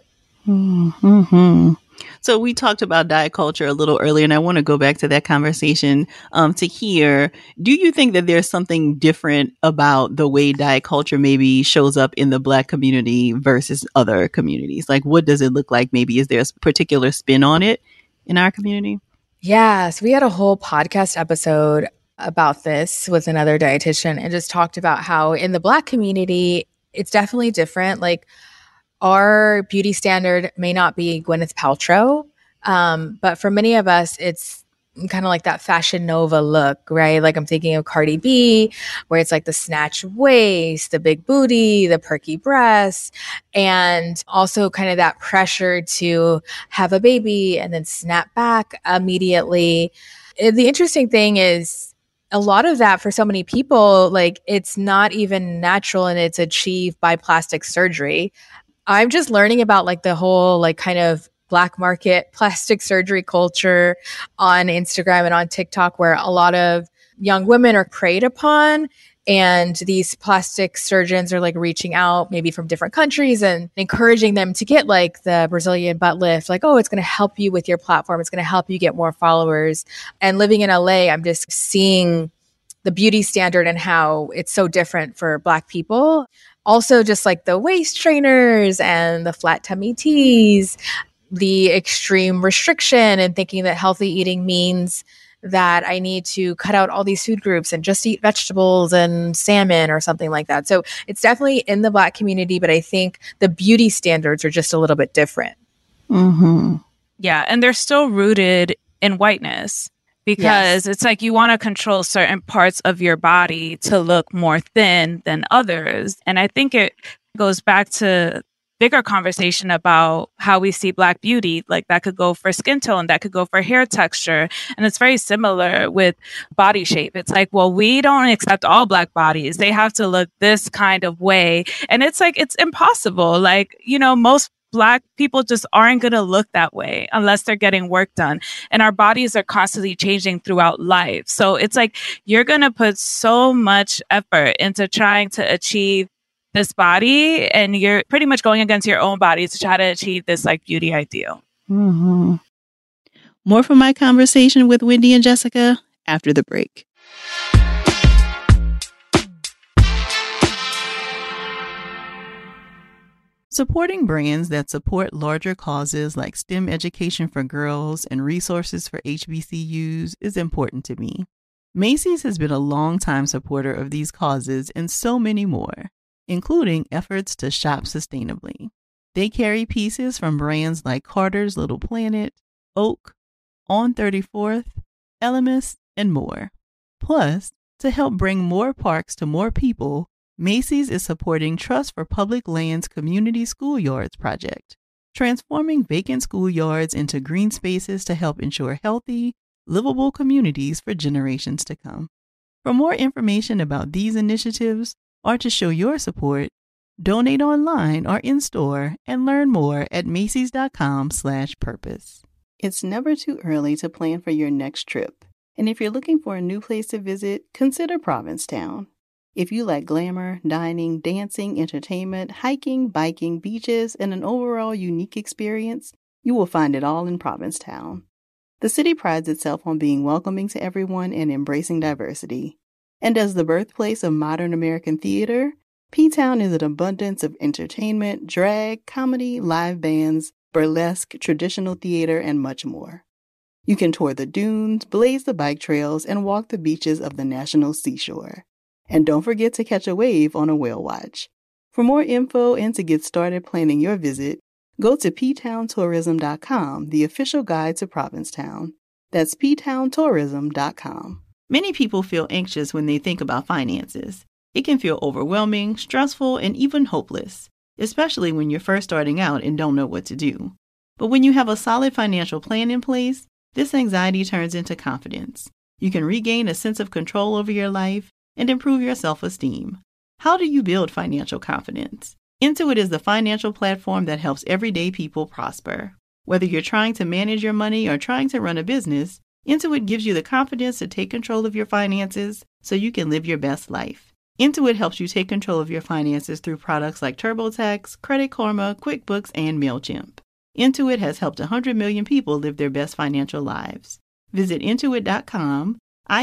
Mm-hmm. So we talked about diet culture a little earlier, and I want to go back to that conversation to hear, do you think that there's something different about the way diet culture maybe shows up in the Black community versus other communities? Like, what does it look like? Maybe is there a particular spin on it in our community? Yes, we had a whole podcast episode about this with another dietitian and just talked about how in the Black community, it's definitely different. Like, our beauty standard may not be Gwyneth Paltrow, but for many of us, it's kind of like that Fashion Nova look, right? Like I'm thinking of Cardi B, where it's like the snatch waist, the big booty, the perky breasts, and also kind of that pressure to have a baby and then snap back immediately. The interesting thing is, a lot of that for so many people, like it's not even natural and it's achieved by plastic surgery. I'm just learning about like the whole like kind of Black market plastic surgery culture on Instagram and on TikTok, where a lot of young women are preyed upon. And these plastic surgeons are like reaching out maybe from different countries and encouraging them to get like the Brazilian butt lift, like, oh, it's going to help you with your platform. It's going to help you get more followers. And living in LA, I'm just seeing the beauty standard and how it's so different for Black people. Also, just like the waist trainers and the flat tummy tees, the extreme restriction and thinking that healthy eating means that I need to cut out all these food groups and just eat vegetables and salmon or something like that. So it's definitely in the Black community, but I think the beauty standards are just a little bit different. Mm-hmm. Yeah, and they're still rooted in whiteness. Because It's like you want to control certain parts of your body to look more thin than others. And I think it goes back to bigger conversation about how we see Black beauty. Like that could go for skin tone, that could go for hair texture. And it's very similar with body shape. It's like, well, we don't accept all Black bodies. They have to look this kind of way. And it's like, it's impossible. Like, most Black people just aren't going to look that way unless they're getting work done. And our bodies are constantly changing throughout life. So it's like you're going to put so much effort into trying to achieve this body, and you're pretty much going against your own body to try to achieve this like beauty ideal. Mm-hmm. More from my conversation with Wendy and Jessica after the break. Supporting brands that support larger causes like STEM education for girls and resources for HBCUs is important to me. Macy's has been a longtime supporter of these causes and so many more, including efforts to shop sustainably. They carry pieces from brands like Carter's Little Planet, Oak, On 34th, Elemis, and more. Plus, to help bring more parks to more people, Macy's is supporting Trust for Public Lands Community Schoolyards project, transforming vacant schoolyards into green spaces to help ensure healthy, livable communities for generations to come. For more information about these initiatives or to show your support, donate online or in-store and learn more at Macys.com/purpose. It's never too early to plan for your next trip. And if you're looking for a new place to visit, consider Provincetown. If you like glamour, dining, dancing, entertainment, hiking, biking, beaches, and an overall unique experience, you will find it all in Provincetown. The city prides itself on being welcoming to everyone and embracing diversity. And as the birthplace of modern American theater, P-Town is an abundance of entertainment, drag, comedy, live bands, burlesque, traditional theater, and much more. You can tour the dunes, blaze the bike trails, and walk the beaches of the national seashore. And don't forget to catch a wave on a whale watch. For more info and to get started planning your visit, go to ptowntourism.com, the official guide to Provincetown. That's ptowntourism.com. Many people feel anxious when they think about finances. It can feel overwhelming, stressful, and even hopeless, especially when you're first starting out and don't know what to do. But when you have a solid financial plan in place, this anxiety turns into confidence. You can regain a sense of control over your life and improve your self-esteem. How do you build financial confidence? Intuit is the financial platform that helps everyday people prosper. Whether you're trying to manage your money or trying to run a business, Intuit gives you the confidence to take control of your finances so you can live your best life. Intuit helps you take control of your finances through products like TurboTax, Credit Karma, QuickBooks, and MailChimp. Intuit has helped 100 million people live their best financial lives. Visit Intuit.com,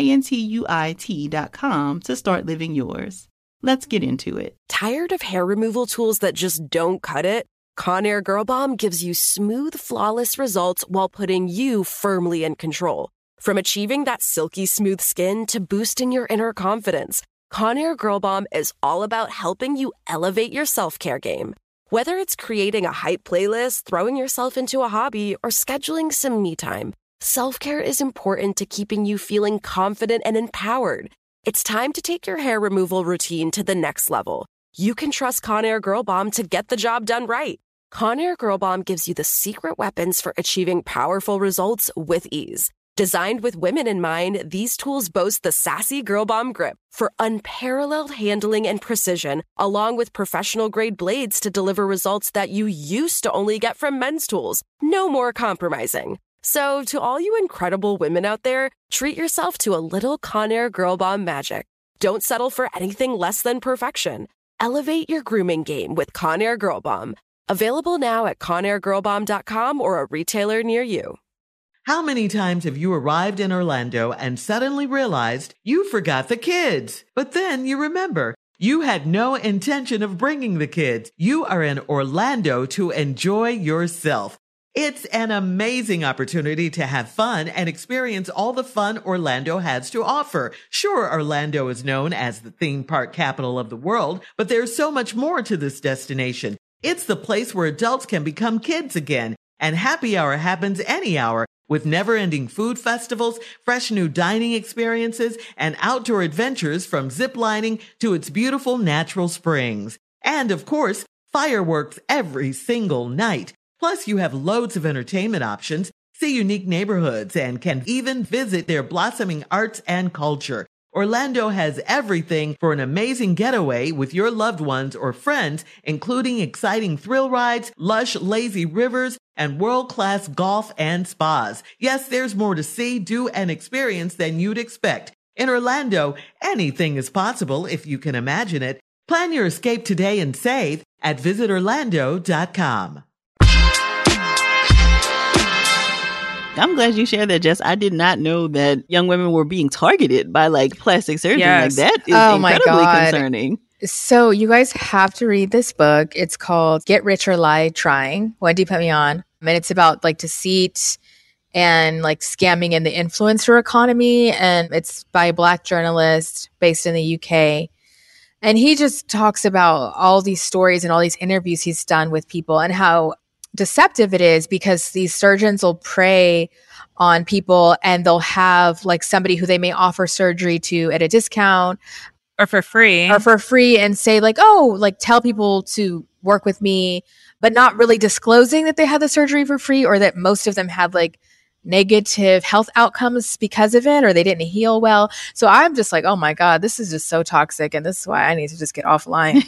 Intuit.com to start living yours. Let's get into it. Tired of hair removal tools that just don't cut it? Conair Girl Bomb gives you smooth, flawless results while putting you firmly in control. From achieving that silky smooth skin to boosting your inner confidence, Conair Girl Bomb is all about helping you elevate your self-care game. Whether it's creating a hype playlist, throwing yourself into a hobby, or scheduling some me time, self-care is important to keeping you feeling confident and empowered. It's time to take your hair removal routine to the next level. You can trust Conair Girl Bomb to get the job done right. Conair Girl Bomb gives you the secret weapons for achieving powerful results with ease. Designed with women in mind, these tools boast the sassy Girl Bomb grip for unparalleled handling and precision, along with professional-grade blades to deliver results that you used to only get from men's tools. No more compromising. So, to all you incredible women out there, treat yourself to a little Conair Girl Bomb magic. Don't settle for anything less than perfection. Elevate your grooming game with Conair Girl Bomb. Available now at ConairGirlBomb.com or a retailer near you. How many times have you arrived in Orlando and suddenly realized you forgot the kids? But then you remember, you had no intention of bringing the kids. You are in Orlando to enjoy yourself. It's an amazing opportunity to have fun and experience all the fun Orlando has to offer. Sure, Orlando is known as the theme park capital of the world, but there's so much more to this destination. It's the place where adults can become kids again, and happy hour happens any hour with never-ending food festivals, fresh new dining experiences, and outdoor adventures from ziplining to its beautiful natural springs. And, of course, fireworks every single night. Plus, you have loads of entertainment options, see unique neighborhoods, and can even visit their blossoming arts and culture. Orlando has everything for an amazing getaway with your loved ones or friends, including exciting thrill rides, lush, lazy rivers, and world-class golf and spas. Yes, there's more to see, do, and experience than you'd expect. In Orlando, anything is possible if you can imagine it. Plan your escape today and save at visitorlando.com. I'm glad you shared that, Jess. I did not know that young women were being targeted by like plastic surgery. Yes. Like that is incredibly concerning. So you guys have to read this book. It's called Get Rich or Die Trying. Wendy put me on. And it's about like deceit and like scamming in the influencer economy. And it's by a Black journalist based in the UK. And he just talks about all these stories and all these interviews he's done with people and how deceptive it is, because these surgeons will prey on people and they'll have like somebody who they may offer surgery to at a discount or for free and say like, oh, like tell people to work with me, but not really disclosing that they had the surgery for free or that most of them had like negative health outcomes because of it or they didn't heal well. So I'm just like, oh my God, this is just so toxic. And this is why I need to just get offline.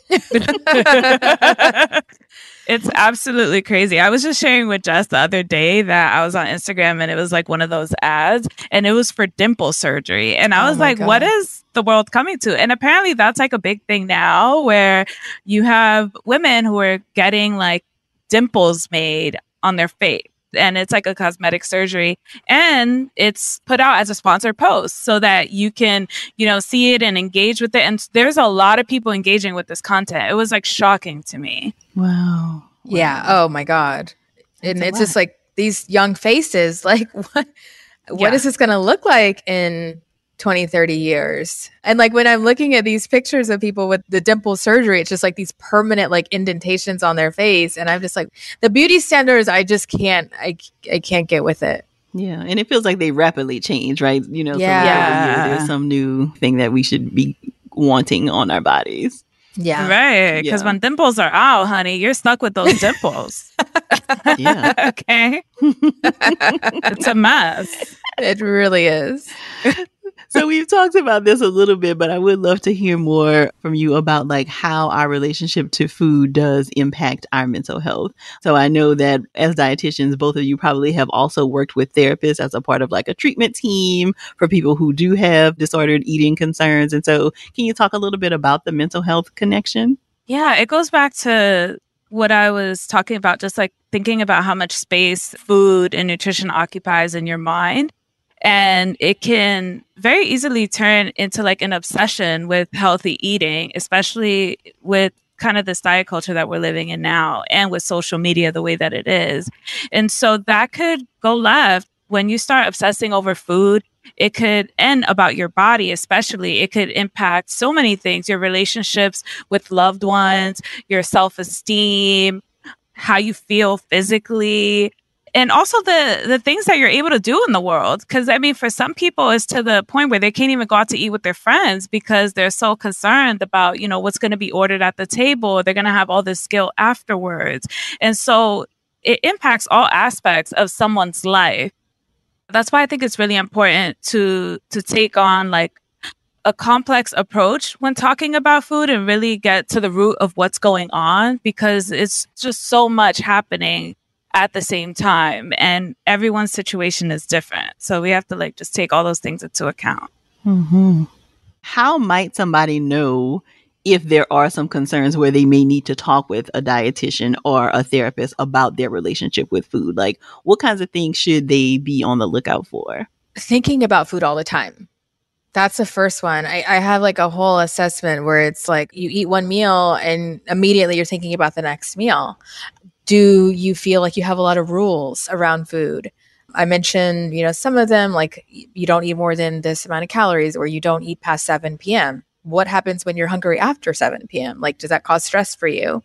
It's absolutely crazy. I was just sharing with Jess the other day that I was on Instagram and it was like one of those ads and it was for dimple surgery. And I was like, what is the world coming to? And apparently that's like a big thing now where you have women who are getting like dimples made on their face. And it's like a cosmetic surgery and it's put out as a sponsored post so that you can, see it and engage with it. And there's a lot of people engaging with this content. It was like shocking to me. Wow. Yeah. Oh my God. And it's just like these young faces, like what is this going to look like in 20, 30 years? And like when I'm looking at these pictures of people with the dimple surgery, it's just like these permanent like indentations on their face. And I'm just like, the beauty standards, I just can't, I can't get with it. Yeah. And it feels like they rapidly change, right? So every year there's some new thing that we should be wanting on our bodies. Yeah. Right. Because when dimples are out, honey, you're stuck with those dimples. Yeah. Okay. It's a mess. It really is. So we've talked about this a little bit, but I would love to hear more from you about like how our relationship to food does impact our mental health. So I know that as dietitians, both of you probably have also worked with therapists as a part of like a treatment team for people who do have disordered eating concerns. And so can you talk a little bit about the mental health connection? Yeah, it goes back to what I was talking about, just like thinking about how much space food and nutrition occupies in your mind. And it can very easily turn into like an obsession with healthy eating, especially with kind of this diet culture that we're living in now and with social media the way that it is. And so that could go left when you start obsessing over food. It could end about your body, especially. It could impact so many things, your relationships with loved ones, your self-esteem, how you feel physically, and also the things that you're able to do in the world. Because, I mean, for some people, it's to the point where they can't even go out to eat with their friends because they're so concerned about, what's going to be ordered at the table. They're going to have all this guilt afterwards. And so it impacts all aspects of someone's life. That's why I think it's really important to take on like a complex approach when talking about food and really get to the root of what's going on, because it's just so much happening at the same time and everyone's situation is different. So we have to like just take all those things into account. Mm-hmm. How might somebody know if there are some concerns where they may need to talk with a dietitian or a therapist about their relationship with food? Like what kinds of things should they be on the lookout for? Thinking about food all the time. That's the first one. I have like a whole assessment where it's like you eat one meal and immediately you're thinking about the next meal. Do you feel like you have a lot of rules around food? I mentioned, some of them, like you don't eat more than this amount of calories or you don't eat past 7 p.m. What happens when you're hungry after 7 p.m.? Like, does that cause stress for you?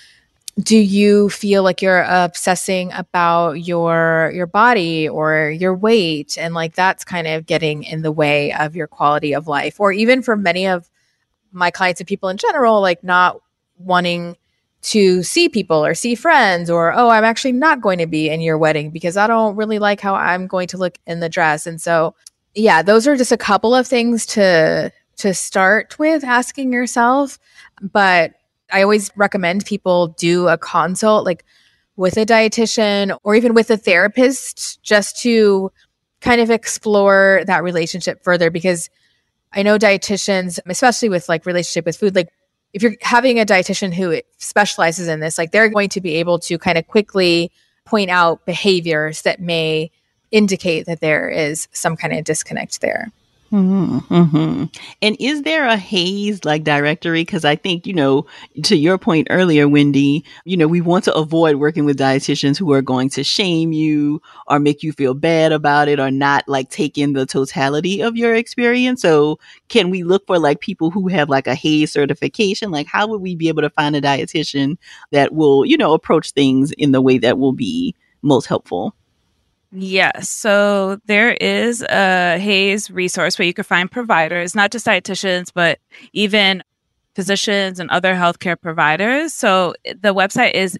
Do you feel like you're obsessing about your body or your weight? And like that's kind of getting in the way of your quality of life. Or even for many of my clients and people in general, like not wanting to see people or see friends, or, oh, I'm actually not going to be in your wedding because I don't really like how I'm going to look in the dress. And so, yeah, those are just a couple of things to start with asking yourself. But I always recommend people do a consult like with a dietitian or even with a therapist just to kind of explore that relationship further, because I know dietitians, especially with like relationship with food, like if you're having a dietitian who specializes in this, like they're going to be able to kind of quickly point out behaviors that may indicate that there is some kind of disconnect there. Mm-hmm, mm-hmm. And is there a HAES like directory? Because I think, to your point earlier, Wendy, we want to avoid working with dietitians who are going to shame you or make you feel bad about it or not like take in the totality of your experience. So can we look for like people who have like a HAES certification? Like how would we be able to find a dietitian that will, approach things in the way that will be most helpful? Yes. So there is a HAES resource where you can find providers, not just dietitians, but even physicians and other healthcare providers. So the website is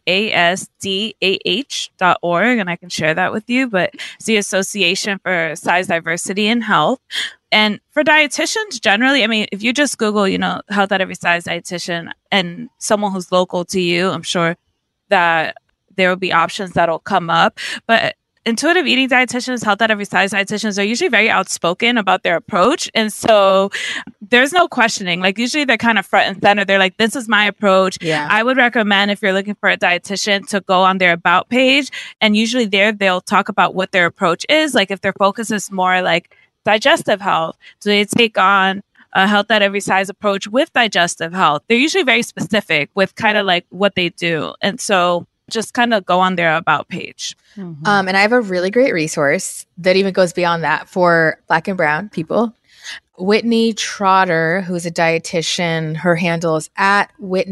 asdah.org, and I can share that with you, but it's the Association for Size Diversity in Health. And for dietitians generally, I mean, if you just Google, health at every size dietitian and someone who's local to you, I'm sure that there will be options that'll come up. But intuitive eating dietitians, health at every size dietitians are usually very outspoken about their approach. And so there's no questioning. Like usually they're kind of front and center. They're like, this is my approach. Yeah. I would recommend if you're looking for a dietitian to go on their about page. And usually they'll talk about what their approach is. Like if their focus is more like digestive health, do they take on a health at every size approach with digestive health? They're usually very specific with kind of like what they do. And so just kind of go on their about page. And I have a really great resource that even goes beyond that for Black and brown people. Whitney Trotter, who's a dietitian, her handle is at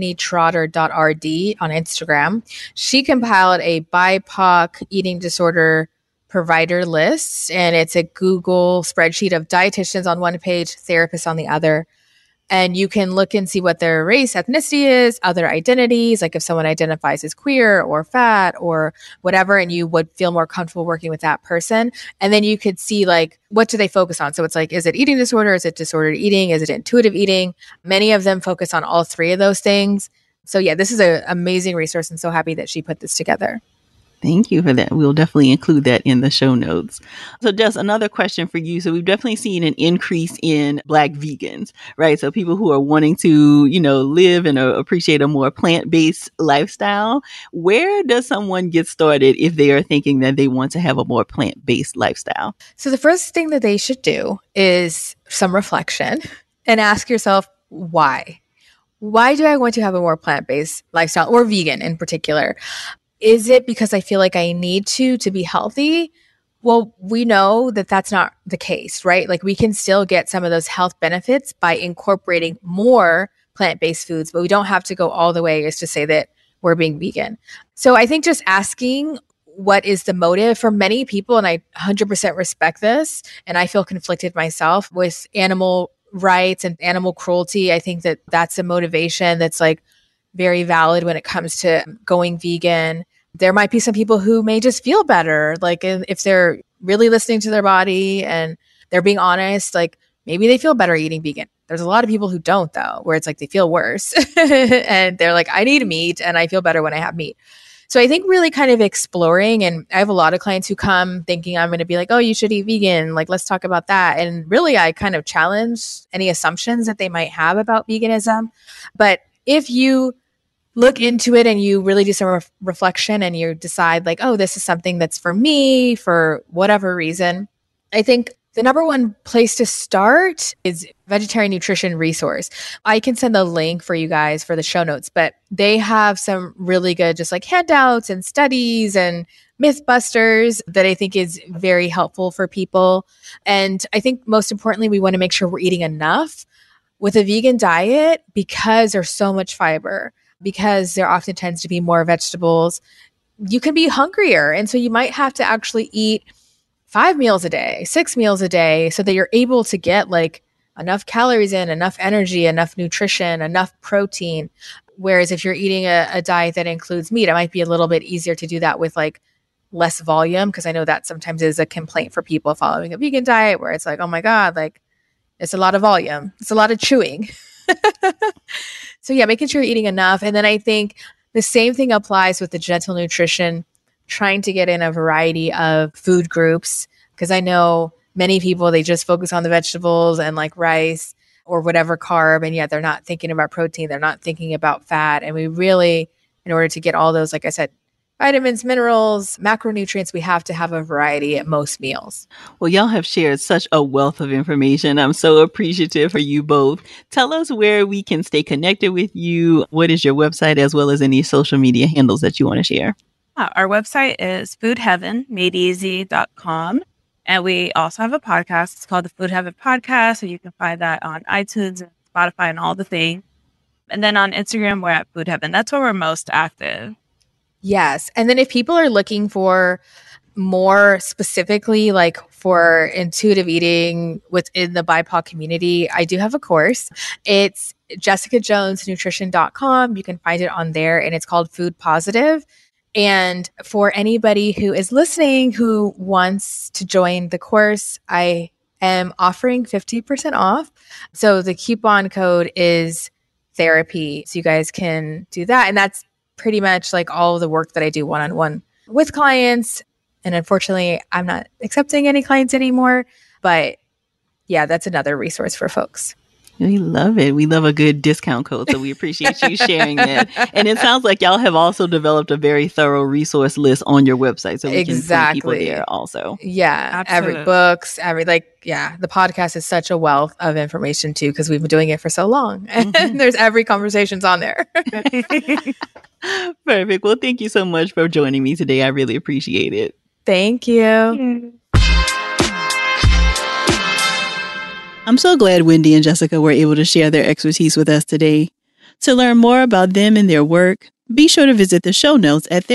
whitneytrotter.rd on Instagram. She compiled a BIPOC eating disorder provider list, and it's a Google spreadsheet of dietitians on one page, therapists on the other. And you can look and see what their race, ethnicity is, other identities, like if someone identifies as queer or fat or whatever, and you would feel more comfortable working with that person. And then you could see like, what do they focus on? So it's like, is it eating disorder? Is it disordered eating? Is it intuitive eating? Many of them focus on all three of those things. So yeah, this is an amazing resource, and so happy that she put this together. Thank you for that. We'll definitely include that in the show notes. So Jess, another question for you. So we've definitely seen an increase in Black vegans, right? So people who are wanting to, live and appreciate a more plant-based lifestyle. Where does someone get started if they are thinking that they want to have a more plant-based lifestyle? So the first thing that they should do is some reflection and ask yourself, why? Why do I want to have a more plant-based lifestyle, or vegan in particular? Is it because I feel like I need to be healthy? Well, we know that that's not the case, right? Like we can still get some of those health benefits by incorporating more plant-based foods, but we don't have to go all the way as to say that we're being vegan. So I think just asking what is the motive for many people, and I 100% respect this, and I feel conflicted myself with animal rights and animal cruelty. I think that that's a motivation that's like very valid when it comes to going vegan. There might be some people who may just feel better, like if they're really listening to their body and they're being honest, like maybe they feel better eating vegan. There's a lot of people who don't, though, where it's like they feel worse and they're like, I need meat and I feel better when I have meat. So I think really kind of exploring, and I have a lot of clients who come thinking I'm going to be like, oh, you should eat vegan. Like, let's talk about that. And really, I kind of challenge any assumptions that they might have about veganism. But if you look into it and you really do some reflection and you decide like, oh, this is something that's for me for whatever reason, I think the number one place to start is Vegetarian Nutrition Resource. I can send the link for you guys for the show notes, but they have some really good just like handouts and studies and Mythbusters that I think is very helpful for people. And I think most importantly, we want to make sure we're eating enough with a vegan diet because there's so much fiber, because there often tends to be more vegetables. You can be hungrier. And so you might have to actually eat 5 meals a day, 6 meals a day, so that you're able to get like enough calories in, enough energy, enough nutrition, enough protein. Whereas if you're eating a diet that includes meat, it might be a little bit easier to do that with like less volume, because I know that sometimes is a complaint for people following a vegan diet where it's like, oh my God, like it's a lot of volume. It's a lot of chewing. So yeah, making sure you're eating enough. And then I think the same thing applies with the gentle nutrition, trying to get in a variety of food groups, because I know many people, they just focus on the vegetables and like rice or whatever carb, and yet they're not thinking about protein, they're not thinking about fat. And we really, in order to get all those, like I said, vitamins, minerals, macronutrients, we have to have a variety at most meals. Well, y'all have shared such a wealth of information. I'm so appreciative for you both. Tell us where we can stay connected with you. What is your website, as well as any social media handles that you want to share? Our website is foodheavenmadeeasy.com. And we also have a podcast. It's called the Food Heaven Podcast. So you can find that on iTunes and Spotify and all the things. And then on Instagram, we're at Food Heaven. That's where we're most active. Yes. And then if people are looking for more specifically, like for intuitive eating within the BIPOC community, I do have a course. It's jessicajonesnutrition.com. You can find it on there, and it's called Food Positive. And for anybody who is listening who wants to join the course, I am offering 50% off. So the coupon code is therapy. So you guys can do that. And that's pretty much like all of the work that I do one-on-one with clients. And unfortunately, I'm not accepting any clients anymore. But yeah, that's another resource for folks. We love it. We love a good discount code. So we appreciate you sharing that. And it sounds like y'all have also developed a very thorough resource list on your website. So we can send people there also. Yeah. Absolutely. Every books, the podcast is such a wealth of information too, because we've been doing it for so long. And there's every conversations on there. Perfect. Well, thank you so much for joining me today. I really appreciate it. Thank you. I'm so glad Wendy and Jessica were able to share their expertise with us today. To learn more about them and their work, be sure to visit the show notes at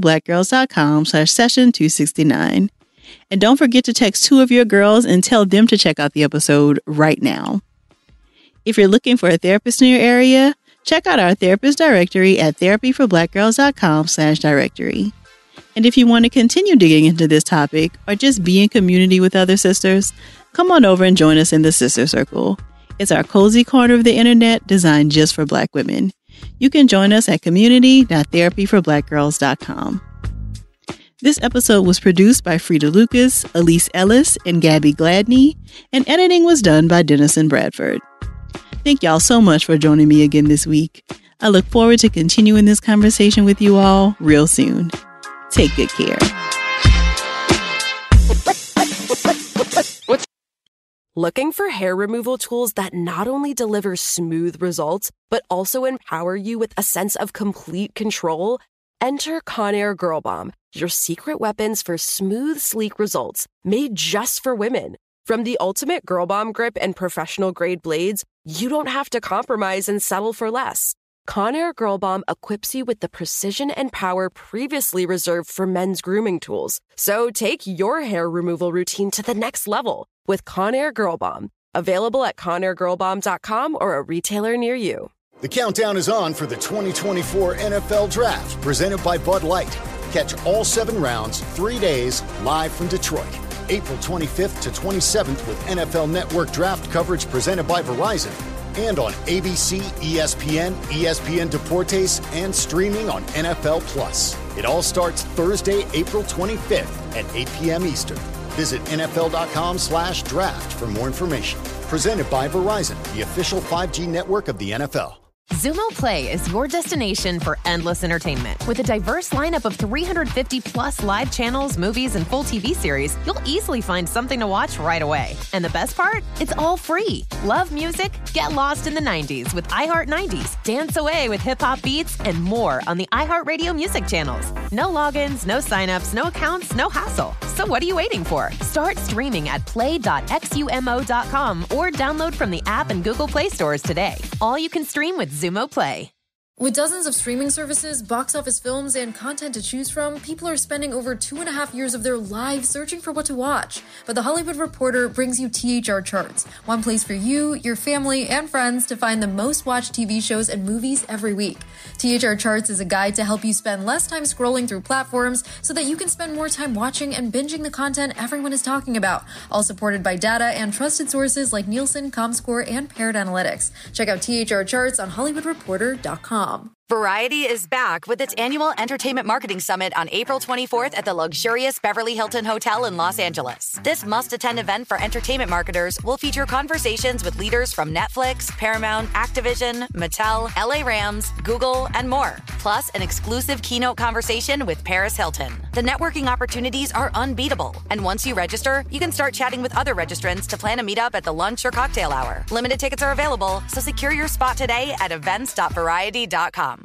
therapyforblackgirls.com/session269. And don't forget to text 2 of your girls and tell them to check out the episode right now. If you're looking for a therapist in your area, check out our therapist directory at therapyforblackgirls.com/directory. And if you want to continue digging into this topic or just be in community with other sisters, come on over and join us in the Sister Circle. It's our cozy corner of the internet designed just for Black women. You can join us at community.therapyforblackgirls.com. This episode was produced by Frida Lucas, Elise Ellis, and Gabby Gladney, and editing was done by Dennison Bradford. Thank y'all so much for joining me again this week. I look forward to continuing this conversation with you all real soon. Take good care. Looking for hair removal tools that not only deliver smooth results, but also empower you with a sense of complete control? Enter Conair Girl Bomb, your secret weapons for smooth, sleek results, made just for women. From the ultimate Girl Bomb grip and professional-grade blades, you don't have to compromise and settle for less. Conair Girl Bomb equips you with the precision and power previously reserved for men's grooming tools. So take your hair removal routine to the next level with Conair Girl Bomb. Available at ConairGirlBomb.com or a retailer near you. The countdown is on for the 2024 NFL Draft, presented by Bud Light. Catch all 7 rounds, 3 days, live from Detroit. April 25th to 27th with NFL Network Draft coverage presented by Verizon. And on ABC, ESPN, ESPN Deportes, and streaming on NFL Plus. It all starts Thursday, April 25th at 8 p.m. Eastern. Visit NFL.com/draft for more information. Presented by Verizon, the official 5G network of the NFL. Xumo Play is your destination for endless entertainment. With a diverse lineup of 350-plus live channels, movies, and full TV series, you'll easily find something to watch right away. And the best part? It's all free. Love music? Get lost in the 90s with iHeart 90s. Dance away with hip-hop beats and more on the iHeartRadio music channels. No logins, no signups, no accounts, no hassle. So what are you waiting for? Start streaming at play.xumo.com or download from the app and Google Play stores today. All you can stream with Xumo Play. With dozens of streaming services, box office films, and content to choose from, people are spending over 2.5 years of their lives searching for what to watch. But The Hollywood Reporter brings you THR Charts, one place for you, your family, and friends to find the most watched TV shows and movies every week. THR Charts is a guide to help you spend less time scrolling through platforms so that you can spend more time watching and binging the content everyone is talking about, all supported by data and trusted sources like Nielsen, Comscore, and Paired Analytics. Check out THR Charts on HollywoodReporter.com. Variety is back with its annual Entertainment Marketing Summit on April 24th at the luxurious Beverly Hilton Hotel in Los Angeles. This must-attend event for entertainment marketers will feature conversations with leaders from Netflix, Paramount, Activision, Mattel, LA Rams, Google, and more. Plus, an exclusive keynote conversation with Paris Hilton. The networking opportunities are unbeatable. And once you register, you can start chatting with other registrants to plan a meetup at the lunch or cocktail hour. Limited tickets are available, so secure your spot today at events.variety.com.